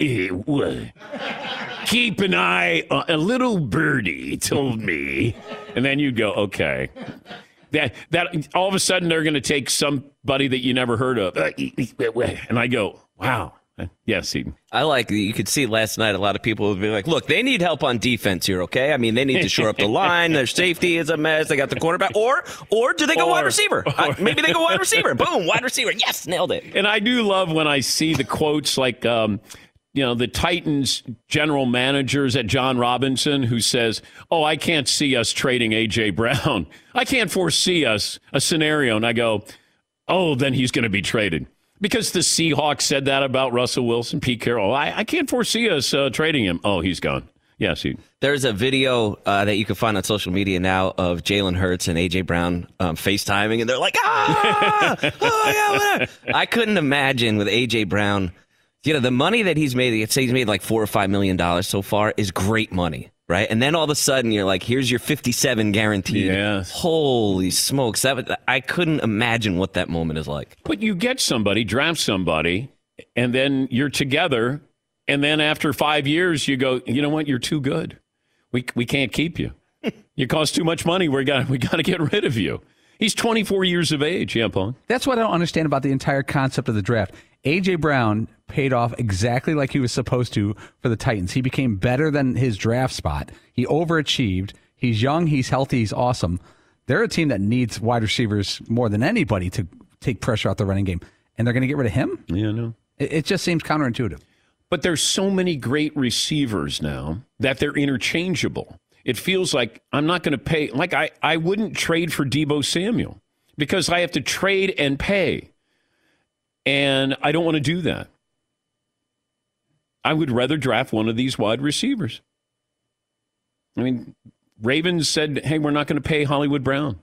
[SPEAKER 2] keep an eye on a little birdie told me. And then you'd go, okay. That that all of a sudden they're going to take somebody that you never heard of. And I go, wow. Yes, Eden.
[SPEAKER 6] I like, you could see last night a lot of people would be like, look, they need help on defense here, okay? I mean, they need to shore up the line. Their safety is a mess. They got the quarterback. Or or do they go
[SPEAKER 2] Or-
[SPEAKER 6] wide receiver? Uh, maybe they go wide receiver. Boom, wide receiver. Yes, nailed it.
[SPEAKER 2] And I do love when I see the quotes like, um, you know, the Titans general managers at John Robinson who says, oh, I can't see us trading A J. Brown. I can't foresee us a scenario. And I go, oh, then he's going to be traded. Because the Seahawks said that about Russell Wilson, Pete Carroll. I, I can't foresee us uh, trading him. Oh, he's gone. Yes, he.
[SPEAKER 6] There's a video uh, that you can find on social media now of Jalen Hurts and A J. Brown um, FaceTiming, and they're like, ah, oh, yeah, whatever. I couldn't imagine with A J. Brown, you know, the money that he's made, say he's made like four or five million dollars so far, is great money. Right. And then all of a sudden you're like, here's your fifty-seven guaranteed.
[SPEAKER 2] Yes.
[SPEAKER 6] Holy smokes. That was, I couldn't imagine what that moment is like.
[SPEAKER 2] But you get somebody, draft somebody, and then you're together. And then after five years, you go, you know what? You're too good. We we can't keep you. You cost too much money. We got we got to get rid of you. He's twenty-four years of age. Yeah, Paul.
[SPEAKER 3] That's what I don't understand about the entire concept of the draft. A J. Brown paid off exactly like he was supposed to for the Titans. He became better than his draft spot. He overachieved. He's young. He's healthy. He's awesome. They're a team that needs wide receivers more than anybody to take pressure out the running game. And they're going to get rid of him?
[SPEAKER 2] Yeah, no.
[SPEAKER 3] It, it just seems counterintuitive.
[SPEAKER 2] But there's so many great receivers now that they're interchangeable. It feels like I'm not going to pay. Like I, I wouldn't trade for Deebo Samuel because I have to trade and pay. And I don't want to do that. I would rather draft one of these wide receivers. I mean, Ravens said, hey, we're not going to pay Hollywood Brown.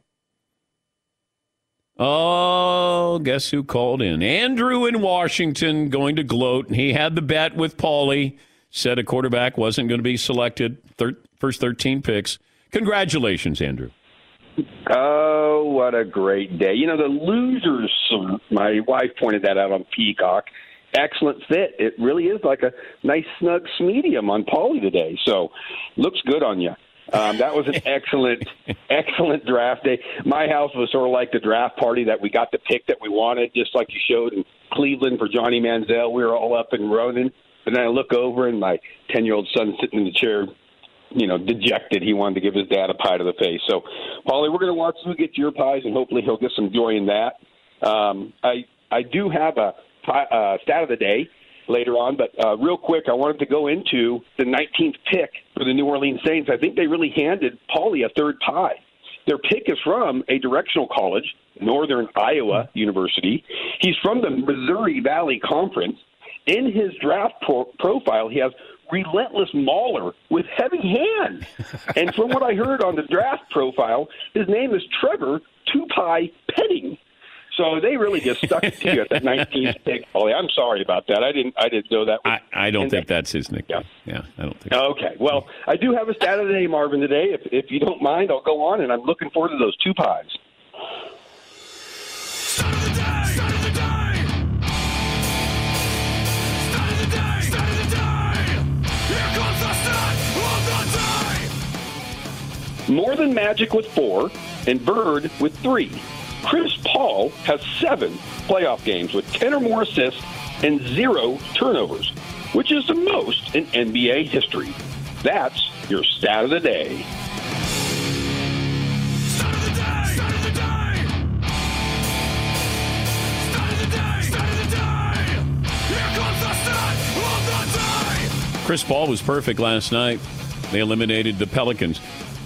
[SPEAKER 2] Oh, guess who called in? Andrew in Washington going to gloat. He had the bet with Paulie. Said a quarterback wasn't going to be selected. Thir- first thirteen picks. Congratulations, Andrew.
[SPEAKER 11] Oh, what a great day. You know, the losers, my wife pointed that out on Peacock. Excellent fit. It really is like a nice snug medium on Paulie today. So looks good on you. Um, that was an excellent, excellent draft day. My house was sort of like the draft party that we got the pick that we wanted, just like you showed in Cleveland for Johnny Manziel. We were all up and running. And then I look over and my ten-year-old son sitting in the chair, you know, dejected. He wanted to give his dad a pie to the face. So, Paulie, we're going to watch you get your pies, and hopefully he'll get some joy in that. Um, I I do have a pie, uh, stat of the day later on, but uh, real quick, I wanted to go into the nineteenth pick for the New Orleans Saints. I think they really handed Paulie a third pie. Their pick is from a directional college, Northern Iowa University. He's from the Missouri Valley Conference. In his draft pro- profile, he has relentless mauler with heavy hands. And from what I heard on the draft profile, his name is Trevor Two-Pie Petting. So they really just stuck it to you at that nineteenth pick. Oh, I'm sorry about that. I didn't. I didn't know that. Was,
[SPEAKER 2] I, I don't think that's his nickname. Yeah, yeah I don't think.
[SPEAKER 11] Okay. Well, I do have a stat of the day, Marvin. Today, if if you don't mind, I'll go on, and I'm looking forward to those two pies.
[SPEAKER 12] Start of the day. Start of the day. Start of the day. Start of the day. Here comes the start of the day.
[SPEAKER 11] More Than Magic with four, and Bird with three. Chris Paul has seven playoff games with ten or more assists and zero turnovers, which is the most in N B A history. That's your stat of the day.
[SPEAKER 12] Start of the day. Start of the day. Start of the day. Start of the day. Here comes the start of the day.
[SPEAKER 2] Chris Paul was perfect last night. They eliminated the Pelicans.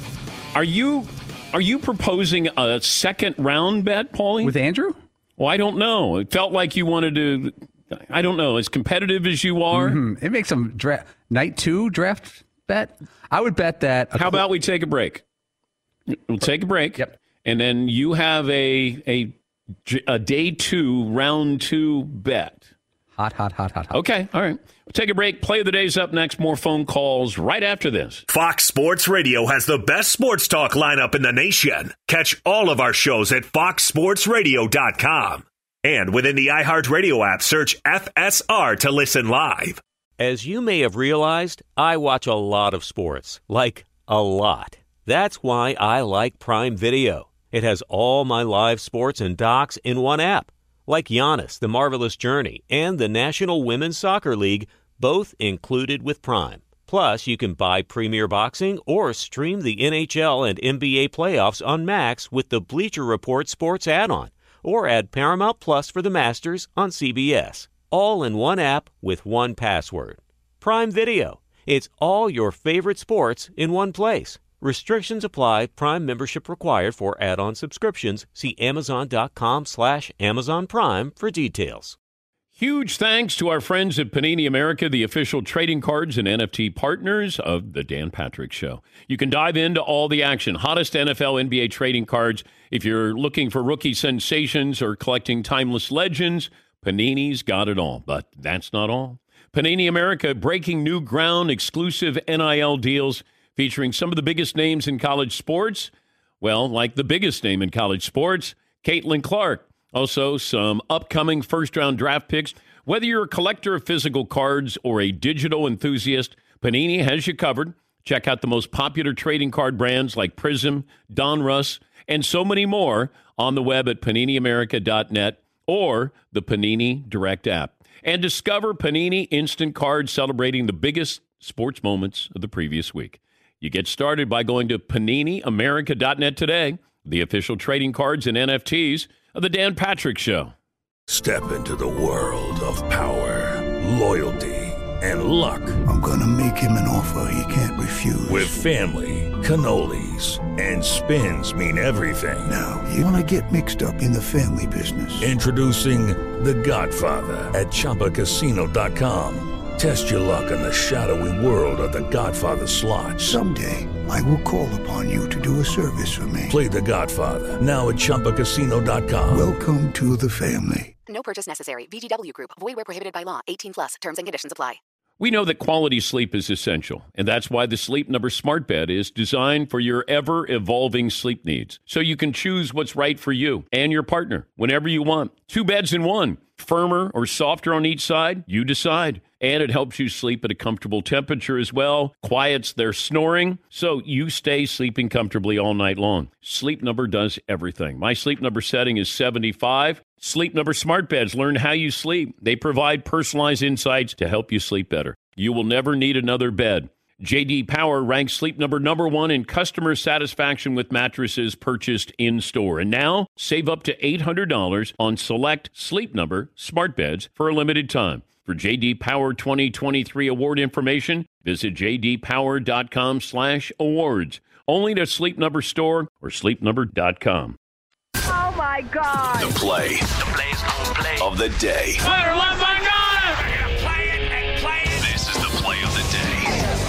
[SPEAKER 2] Are you are you proposing a second round bet, Paulie?
[SPEAKER 3] With Andrew?
[SPEAKER 2] Well, I don't know. It felt like you wanted to, I don't know, as competitive as you are.
[SPEAKER 3] Mm-hmm. It makes some draft night two draft bet. I would bet that.
[SPEAKER 2] How about we take a break? We'll take a break.
[SPEAKER 3] Yep.
[SPEAKER 2] And then you have a a, a day two, round two bet.
[SPEAKER 3] Hot, hot, hot, hot, hot.
[SPEAKER 2] Okay, all right. We'll take a break. Play of the day's up next. More phone calls right after this.
[SPEAKER 5] Fox Sports Radio has the best sports talk lineup in the nation. Catch all of our shows at fox sports radio dot com. And within the iHeartRadio app, search F S R to listen live.
[SPEAKER 1] As you may have realized, I watch a lot of sports. Like, a lot. That's why I like Prime Video. It has all my live sports and docs in one app. Like Giannis, The Marvelous Journey, and the National Women's Soccer League, both included with Prime. Plus, you can buy Premier Boxing or stream the N H L and N B A playoffs on Max with the Bleacher Report Sports add-on, or add Paramount Plus for the Masters on C B S. All in one app with one password. Prime Video. It's all your favorite sports in one place. Restrictions apply. Prime membership required for add-on subscriptions. See amazon.com slash Amazon Prime for details.
[SPEAKER 2] Huge thanks to our friends at Panini America, the official trading cards and N F T partners of the Dan Patrick Show. You can dive into all the action, hottest N F L, N B A trading cards. If you're looking for rookie sensations or collecting timeless legends, Panini's got it all. But that's not all. Panini America, breaking new ground, exclusive N I L deals featuring some of the biggest names in college sports. Well, like the biggest name in college sports, Caitlin Clark. Also, some upcoming first-round draft picks. Whether you're a collector of physical cards or a digital enthusiast, Panini has you covered. Check out the most popular trading card brands like Prism, Donruss, and so many more on the web at panini america dot net or the Panini Direct app. And discover Panini Instant Cards celebrating the biggest sports moments of the previous week. You get started by going to panini america dot net today, the official trading cards and N F Ts of the Dan Patrick Show.
[SPEAKER 13] Step into the world of power, loyalty, and luck.
[SPEAKER 14] I'm going to make him an offer he can't refuse.
[SPEAKER 13] With family, cannolis, and spins mean everything.
[SPEAKER 14] Now, you want to get mixed up in the family business.
[SPEAKER 13] Introducing The Godfather at chumba casino dot com. Test your luck in the shadowy world of The Godfather slot.
[SPEAKER 14] Someday, I will call upon you to do a service for me.
[SPEAKER 13] Play The Godfather, now at chumba casino dot com.
[SPEAKER 14] Welcome to the family.
[SPEAKER 15] No purchase necessary. V G W Group. Void where prohibited by law. eighteen plus. Terms and conditions apply.
[SPEAKER 2] We know that quality sleep is essential, and that's why the Sleep Number Smart Bed is designed for your ever-evolving sleep needs, so you can choose what's right for you and your partner whenever you want. Two beds in one. Firmer or softer on each side, you decide. And it helps you sleep at a comfortable temperature as well, quiets their snoring, so you stay sleeping comfortably all night long. Sleep Number does everything. My Sleep Number setting is seventy-five. Sleep Number Smart Beds learn how you sleep. They provide personalized insights to help you sleep better. You will never need another bed. J D Power ranks Sleep Number number one in customer satisfaction with mattresses purchased in-store. And now, save up to eight hundred dollars on select Sleep Number smart beds for a limited time. For J D Power twenty twenty-three award information, visit j d power dot com slash awards. Only to Sleep Number store or sleep number dot com.
[SPEAKER 16] Oh, my God.
[SPEAKER 5] The play, the play's gonna play of the day.
[SPEAKER 12] Better let my God.
[SPEAKER 5] Play it and play it. This is the play of the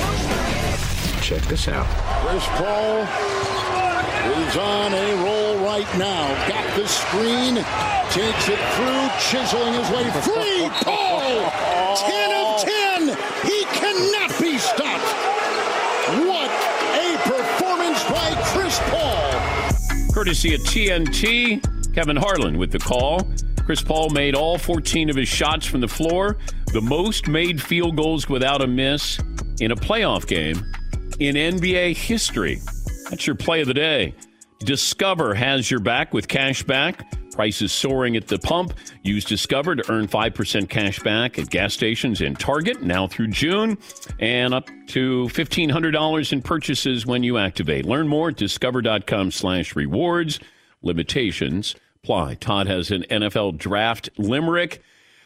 [SPEAKER 5] day.
[SPEAKER 17] Check this out.
[SPEAKER 18] Chris Paul is on a roll right
[SPEAKER 17] right now. Got the screen. Takes it through. Chiseling his way free. Paul! ten of ten. He cannot be stopped. What a performance by Chris Paul.
[SPEAKER 2] Courtesy of T N T, Kevin Harlan with the call. Chris Paul made all fourteen of his shots from the floor, the most made field goals without a miss in a playoff game in N B A history. That's your play of the day. Discover has your back with cash back. Prices soaring at the pump. Use Discover to earn five percent cash back at gas stations in Target now through June, and up to fifteen hundred dollars in purchases when you activate. Learn more at discover.com slash rewards. Limitations apply. Todd has an N F L draft limerick.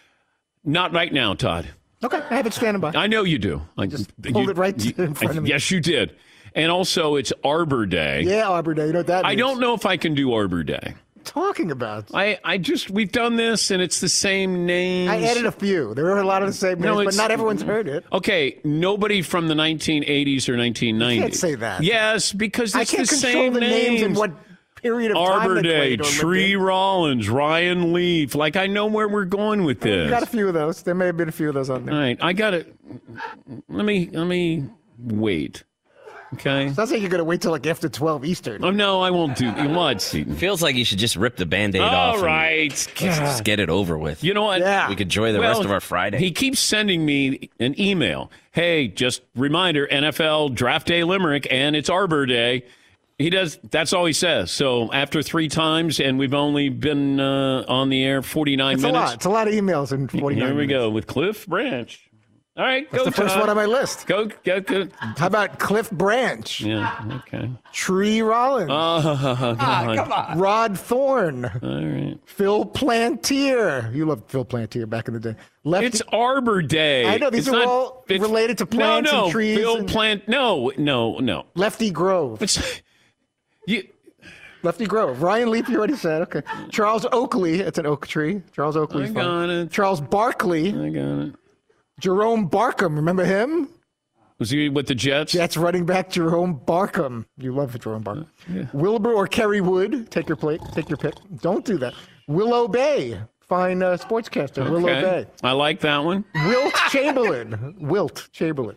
[SPEAKER 2] Not right now, Todd.
[SPEAKER 8] Okay, I have it standing by.
[SPEAKER 2] I know you do. I
[SPEAKER 8] just pulled
[SPEAKER 2] you,
[SPEAKER 8] it right
[SPEAKER 2] you,
[SPEAKER 8] in front of me.
[SPEAKER 2] Yes, you did. And also, it's Arbor Day.
[SPEAKER 8] Yeah, Arbor Day. You know what that
[SPEAKER 2] I
[SPEAKER 8] means.
[SPEAKER 2] don't know if I can do Arbor Day.
[SPEAKER 8] Talking about.
[SPEAKER 2] I, I just, we've done this, and it's the same names.
[SPEAKER 8] I added a few. There were a lot of the same
[SPEAKER 2] No,
[SPEAKER 8] names, but
[SPEAKER 2] it's-
[SPEAKER 8] not everyone's heard it.
[SPEAKER 2] Okay, nobody from the nineteen eighties or nineteen nineties.
[SPEAKER 8] You can't say that.
[SPEAKER 2] Yes, because
[SPEAKER 8] I
[SPEAKER 2] it's
[SPEAKER 8] can't
[SPEAKER 2] the
[SPEAKER 8] control
[SPEAKER 2] same
[SPEAKER 8] the names and what period of time
[SPEAKER 2] Arbor
[SPEAKER 8] they
[SPEAKER 2] Day,
[SPEAKER 8] played or lived
[SPEAKER 2] Tree
[SPEAKER 8] in.
[SPEAKER 2] Rollins, Ryan Leaf. Like, I know where we're going with this.
[SPEAKER 8] We got a few of those. There may have been a few of those on there.
[SPEAKER 2] All right, I got it. Let me, let me wait. Okay.
[SPEAKER 8] Sounds like you're going to wait till like after twelve Eastern.
[SPEAKER 2] Oh, no, I won't do what, Seton?
[SPEAKER 6] Feels like you should just rip the Band-Aid
[SPEAKER 2] All
[SPEAKER 6] off. and
[SPEAKER 2] right.
[SPEAKER 6] Let's just get it over with.
[SPEAKER 2] You know what?
[SPEAKER 8] Yeah.
[SPEAKER 6] We could enjoy the
[SPEAKER 2] Well,
[SPEAKER 6] rest of our Friday.
[SPEAKER 2] He keeps sending me an email. Hey, just reminder, N F L Draft Day Limerick, and it's Arbor Day. He does. That's all he says. So after three times, and we've only been uh, on the air forty-nine
[SPEAKER 8] It's
[SPEAKER 2] minutes.
[SPEAKER 8] a lot. It's a lot of emails in forty-nine
[SPEAKER 2] Here we
[SPEAKER 8] minutes.
[SPEAKER 2] go with Cliff Branch. All right,
[SPEAKER 8] That's
[SPEAKER 2] go.
[SPEAKER 8] the first
[SPEAKER 2] Todd.
[SPEAKER 8] one on my list.
[SPEAKER 2] Go, go, go.
[SPEAKER 8] How about Cliff Branch?
[SPEAKER 2] Yeah. Okay.
[SPEAKER 8] Tree Rollins.
[SPEAKER 2] Oh, come on.
[SPEAKER 8] come on. Rod Thorne.
[SPEAKER 2] All right.
[SPEAKER 8] Phil Plantier. You loved Phil Plantier back in the day. Lefty-
[SPEAKER 2] It's Arbor Day.
[SPEAKER 8] I know, these
[SPEAKER 2] It's
[SPEAKER 8] are
[SPEAKER 2] not-
[SPEAKER 8] all
[SPEAKER 2] it's-
[SPEAKER 8] related to plants
[SPEAKER 2] no, no,
[SPEAKER 8] and trees
[SPEAKER 2] Bill
[SPEAKER 8] and-
[SPEAKER 2] Plant. No, no, no.
[SPEAKER 8] Lefty Grove.
[SPEAKER 2] It's you.
[SPEAKER 8] Lefty Grove. Ryan Leaf, you already said. Okay. Charles Oakley. It's an oak tree. Charles Oakley.
[SPEAKER 2] I got it.
[SPEAKER 8] Charles Barkley.
[SPEAKER 2] I got it.
[SPEAKER 8] Jerome Barkham. Remember him?
[SPEAKER 2] Was he with the Jets?
[SPEAKER 8] Jets running back Jerome Barkham. You love Jerome Barkham.
[SPEAKER 2] Yeah.
[SPEAKER 8] Wilbur or Kerry Wood. Take your plate. Take your pick. Don't do that. Willow Bay. Fine uh, sportscaster. Willow
[SPEAKER 2] Okay.
[SPEAKER 8] Bay.
[SPEAKER 2] I like that one.
[SPEAKER 8] Wilt Chamberlain. Wilt Chamberlain.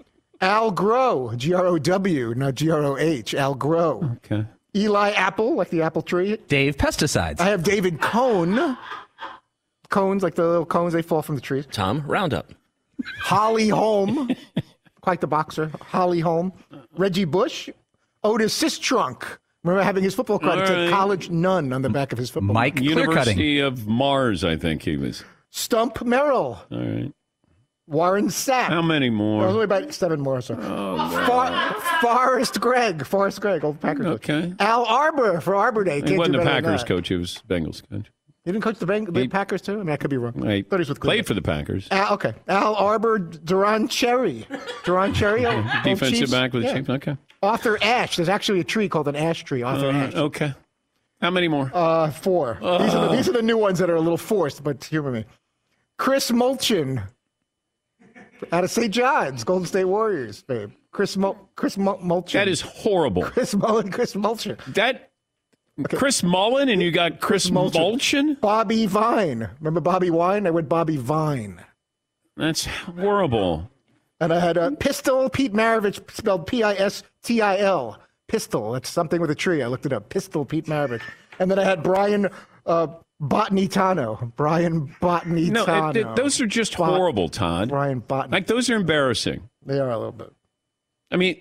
[SPEAKER 8] Al Groh. G R O W, not G R O H. Al Groh.
[SPEAKER 2] Okay.
[SPEAKER 8] Eli Apple, like the apple tree.
[SPEAKER 3] Dave Pesticides.
[SPEAKER 8] I have David Cone. Cones, like the little cones, they fall from the trees.
[SPEAKER 6] Tom, Roundup.
[SPEAKER 8] Holly Holm. Quite the boxer. Holly Holm. Reggie Bush. Otis Sistrunk. Remember having his football card? It
[SPEAKER 2] All
[SPEAKER 8] said
[SPEAKER 2] right.
[SPEAKER 8] college none on the back of his football.
[SPEAKER 3] Mike Clearcutting.
[SPEAKER 2] University of Mars, I think he was.
[SPEAKER 8] Stump Merrill.
[SPEAKER 2] All right.
[SPEAKER 8] Warren Sapp.
[SPEAKER 2] How many
[SPEAKER 8] There's
[SPEAKER 2] more?
[SPEAKER 8] only about seven more. So.
[SPEAKER 2] Oh,
[SPEAKER 8] Far- Forrest Gregg. Forrest Gregg, old Packers coach.
[SPEAKER 2] Okay.
[SPEAKER 8] Al Arbor for Arbor Day.
[SPEAKER 2] He
[SPEAKER 8] Can't
[SPEAKER 2] wasn't
[SPEAKER 8] do
[SPEAKER 2] the
[SPEAKER 8] better than
[SPEAKER 2] Packers
[SPEAKER 8] that.
[SPEAKER 2] coach. He was Bengals coach.
[SPEAKER 8] He didn't coach the, Bang- the
[SPEAKER 2] He-
[SPEAKER 8] Packers too? I mean, I could be wrong.
[SPEAKER 2] Right.
[SPEAKER 8] Thought he was with
[SPEAKER 2] Played
[SPEAKER 8] Cleveland.
[SPEAKER 2] for the Packers.
[SPEAKER 8] Al, okay. Al Arbor, Duran Cherry. Duran Cherry. old
[SPEAKER 2] Defensive
[SPEAKER 8] Chiefs.
[SPEAKER 2] back with the
[SPEAKER 8] Yeah.
[SPEAKER 2] Chiefs. Okay.
[SPEAKER 8] Arthur Ashe. There's actually a tree called an ash tree. Arthur
[SPEAKER 2] Uh,
[SPEAKER 8] Ashe.
[SPEAKER 2] okay. How many more?
[SPEAKER 8] Uh, four. These, are the, these are the new ones that are a little forced, but humor me. Chris Mulchin. Out of Saint John's, Golden State Warriors, babe. Chris Mul- Chris Mul- Mulchin.
[SPEAKER 2] That is horrible.
[SPEAKER 8] Chris Mullen, Chris Mulchin.
[SPEAKER 2] That Chris Mullen and you got Chris, Mulchin?
[SPEAKER 8] Bobby Vine. Remember Bobby Wine? I went Bobby Vine.
[SPEAKER 2] That's horrible.
[SPEAKER 8] And I had a Pistol Pete Maravich, spelled P I S T I L. Pistol. That's something with a tree. I looked it up. Pistol Pete Maravich. And then I had Brian uh, Botnitano. Brian Botnitano.
[SPEAKER 2] No, it, it, those are just
[SPEAKER 8] Bot-
[SPEAKER 2] horrible, Todd.
[SPEAKER 8] Brian Botnitano.
[SPEAKER 2] Like, those are embarrassing.
[SPEAKER 8] They are a little bit.
[SPEAKER 2] I mean,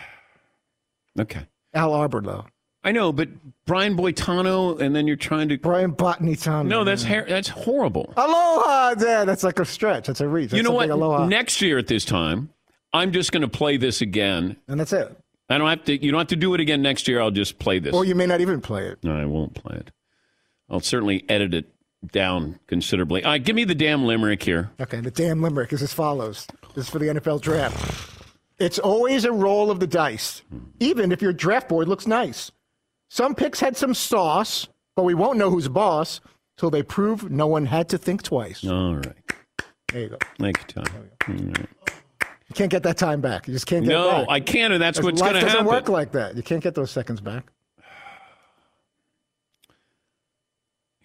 [SPEAKER 2] okay.
[SPEAKER 8] Al Arbor, though.
[SPEAKER 2] I know, but Brian Boitano, and then you're trying to.
[SPEAKER 8] Brian Botnitano.
[SPEAKER 2] No, that's her- that's horrible.
[SPEAKER 8] Aloha! Yeah, that's like a stretch. That's a reach. That's
[SPEAKER 2] You know what?
[SPEAKER 8] something Aloha.
[SPEAKER 2] Next year at this time, I'm just going to play this again.
[SPEAKER 8] And that's it.
[SPEAKER 2] I don't have to. You don't have to do it again next year. I'll just play this.
[SPEAKER 8] Or you may not even play it.
[SPEAKER 2] No, I won't play it. I'll certainly edit it down considerably. All right, give me the damn limerick here.
[SPEAKER 8] Okay, the damn limerick is as follows. This is for the N F L draft. It's always a roll of the dice, even if your draft board looks nice. Some picks had some sauce, but we won't know who's boss till they prove no one had to think twice.
[SPEAKER 2] All right.
[SPEAKER 8] There you go.
[SPEAKER 2] Thank you, Tom. All right.
[SPEAKER 8] You can't get that time back. You just can't get it
[SPEAKER 2] No,
[SPEAKER 8] back.
[SPEAKER 2] I can't, and that's
[SPEAKER 8] Life
[SPEAKER 2] what's going to
[SPEAKER 8] doesn't
[SPEAKER 2] happen.
[SPEAKER 8] work like that. You can't get those seconds back.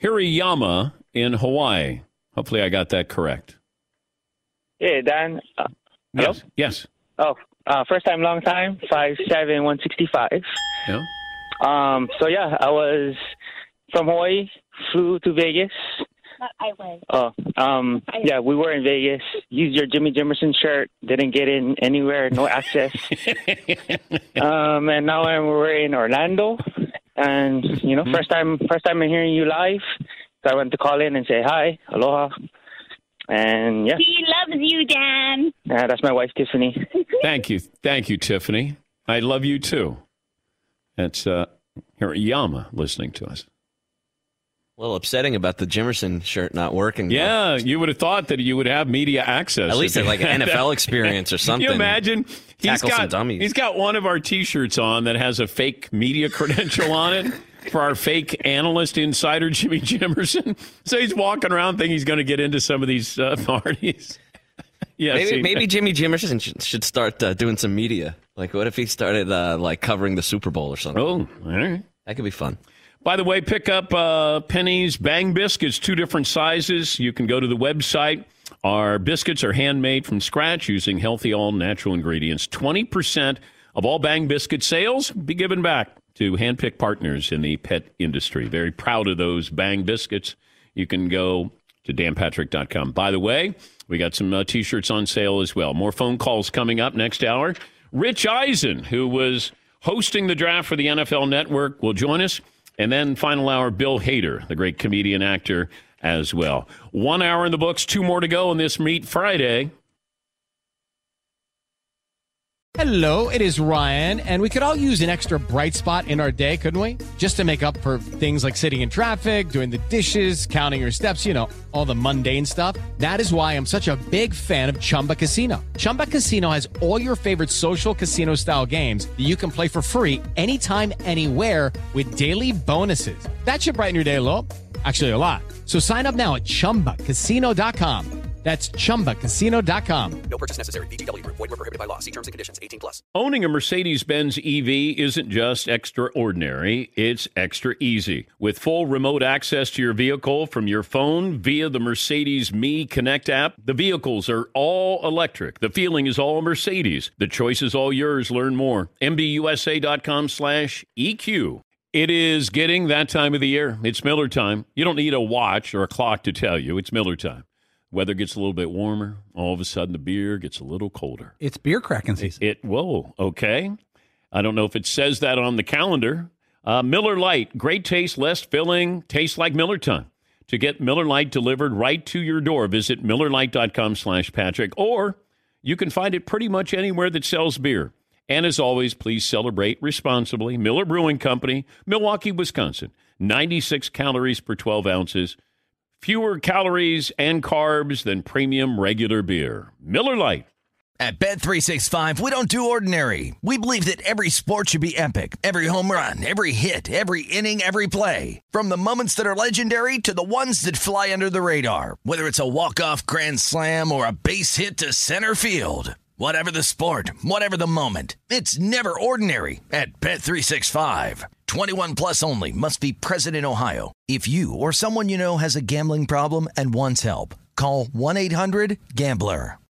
[SPEAKER 2] Hirayama in Hawaii. Hopefully I got that correct.
[SPEAKER 18] Yeah, Dan. Uh,
[SPEAKER 2] yes. Yes.
[SPEAKER 18] Oh, uh, first time, long time. Five seven one sixty five.
[SPEAKER 2] Yeah.
[SPEAKER 18] Um. So yeah, I was from Hawaii. Flew to Vegas.
[SPEAKER 16] I went.
[SPEAKER 18] Oh. Um. Yeah, we were in Vegas. Used your Jimmy Jimerson shirt. Didn't get in anywhere. No access. um. And now I'm we're in Orlando. And you know, mm-hmm. first time, first time I'm hearing you live. So I went to call in and say hi, aloha. And yeah.
[SPEAKER 16] He loves you, Dan.
[SPEAKER 18] Yeah, that's my wife, Tiffany.
[SPEAKER 2] Thank you. Thank you, Tiffany. I love you too. That's uh, Hirayama listening to us.
[SPEAKER 6] A little upsetting about the Jimerson shirt not working. Though.
[SPEAKER 2] Yeah, you would have thought that you would have media access.
[SPEAKER 6] At least like an N F L experience or something.
[SPEAKER 2] Can you imagine? He's
[SPEAKER 6] Tackle
[SPEAKER 2] got,
[SPEAKER 6] some dummies.
[SPEAKER 2] He's got one of our T-shirts on that has a fake media credential on it for our fake analyst insider, Jimmy Jimerson. So he's walking around thinking he's going to get into some of these uh, parties. Yeah,
[SPEAKER 6] maybe,
[SPEAKER 2] see,
[SPEAKER 6] maybe Jimmy Jimerson should, should start uh, doing some media. Like, what if he started uh, like covering the Super Bowl or something?
[SPEAKER 2] Oh, all right.
[SPEAKER 6] That could be fun.
[SPEAKER 2] By the way, pick up uh, Penny's Bang Biscuits, two different sizes. You can go to the website. Our biscuits are handmade from scratch using healthy, all-natural ingredients. twenty percent of all Bang Biscuit sales be given back to hand-picked partners in the pet industry. Very proud of those Bang Biscuits. You can go to dan patrick dot com. By the way, we got some uh, T-shirts on sale as well. More phone calls coming up next hour. Rich Eisen, who was hosting the draft for the N F L Network, will join us. And then final hour, Bill Hader, the great comedian actor as well. One hour in the books, two more to go on this Meat Friday.
[SPEAKER 19] Hello, it is Ryan, and we could all use an extra bright spot in our day, couldn't we? Just to make up for things like sitting in traffic, doing the dishes, counting your steps, you know, all the mundane stuff. That is why I'm such a big fan of Chumba Casino. Chumba Casino has all your favorite social casino-style games that you can play for free anytime, anywhere with daily bonuses. That should brighten your day a little. Actually, a lot. So sign up now at chumba casino dot com. That's chumba casino dot com.
[SPEAKER 15] No purchase necessary. V G W Group. Void where prohibited by law. See terms and conditions. eighteen plus.
[SPEAKER 2] Owning a Mercedes-Benz E V isn't just extraordinary. It's extra easy. With full remote access to your vehicle from your phone via the Mercedes Me Connect app, the vehicles are all electric. The feeling is all Mercedes. The choice is all yours. Learn more. M B U S A dot com slash E Q. It is getting that time of the year. It's Miller time. You don't need a watch or a clock to tell you. It's Miller time. Weather gets a little bit warmer. All of a sudden, the beer gets a little colder.
[SPEAKER 3] It's beer cracking season.
[SPEAKER 2] It, it whoa, okay. I don't know if it says that on the calendar. Uh, Miller Lite, great taste, less filling, tastes like Miller time. To get Miller Lite delivered right to your door, visit miller lite dot com slash Patrick, or you can find it pretty much anywhere that sells beer. And as always, please celebrate responsibly. Miller Brewing Company, Milwaukee, Wisconsin. ninety-six calories per twelve ounces. Fewer calories and carbs than premium regular beer. Miller Lite.
[SPEAKER 20] At Bet three sixty-five, we don't do ordinary. We believe that every sport should be epic. Every home run, every hit, every inning, every play. From the moments that are legendary to the ones that fly under the radar. Whether it's a walk-off grand slam or a base hit to center field. Whatever the sport, whatever the moment, it's never ordinary at Bet three sixty-five. twenty-one plus only. Must be present in Ohio. If you or someone you know has a gambling problem and wants help, call one eight hundred gambler.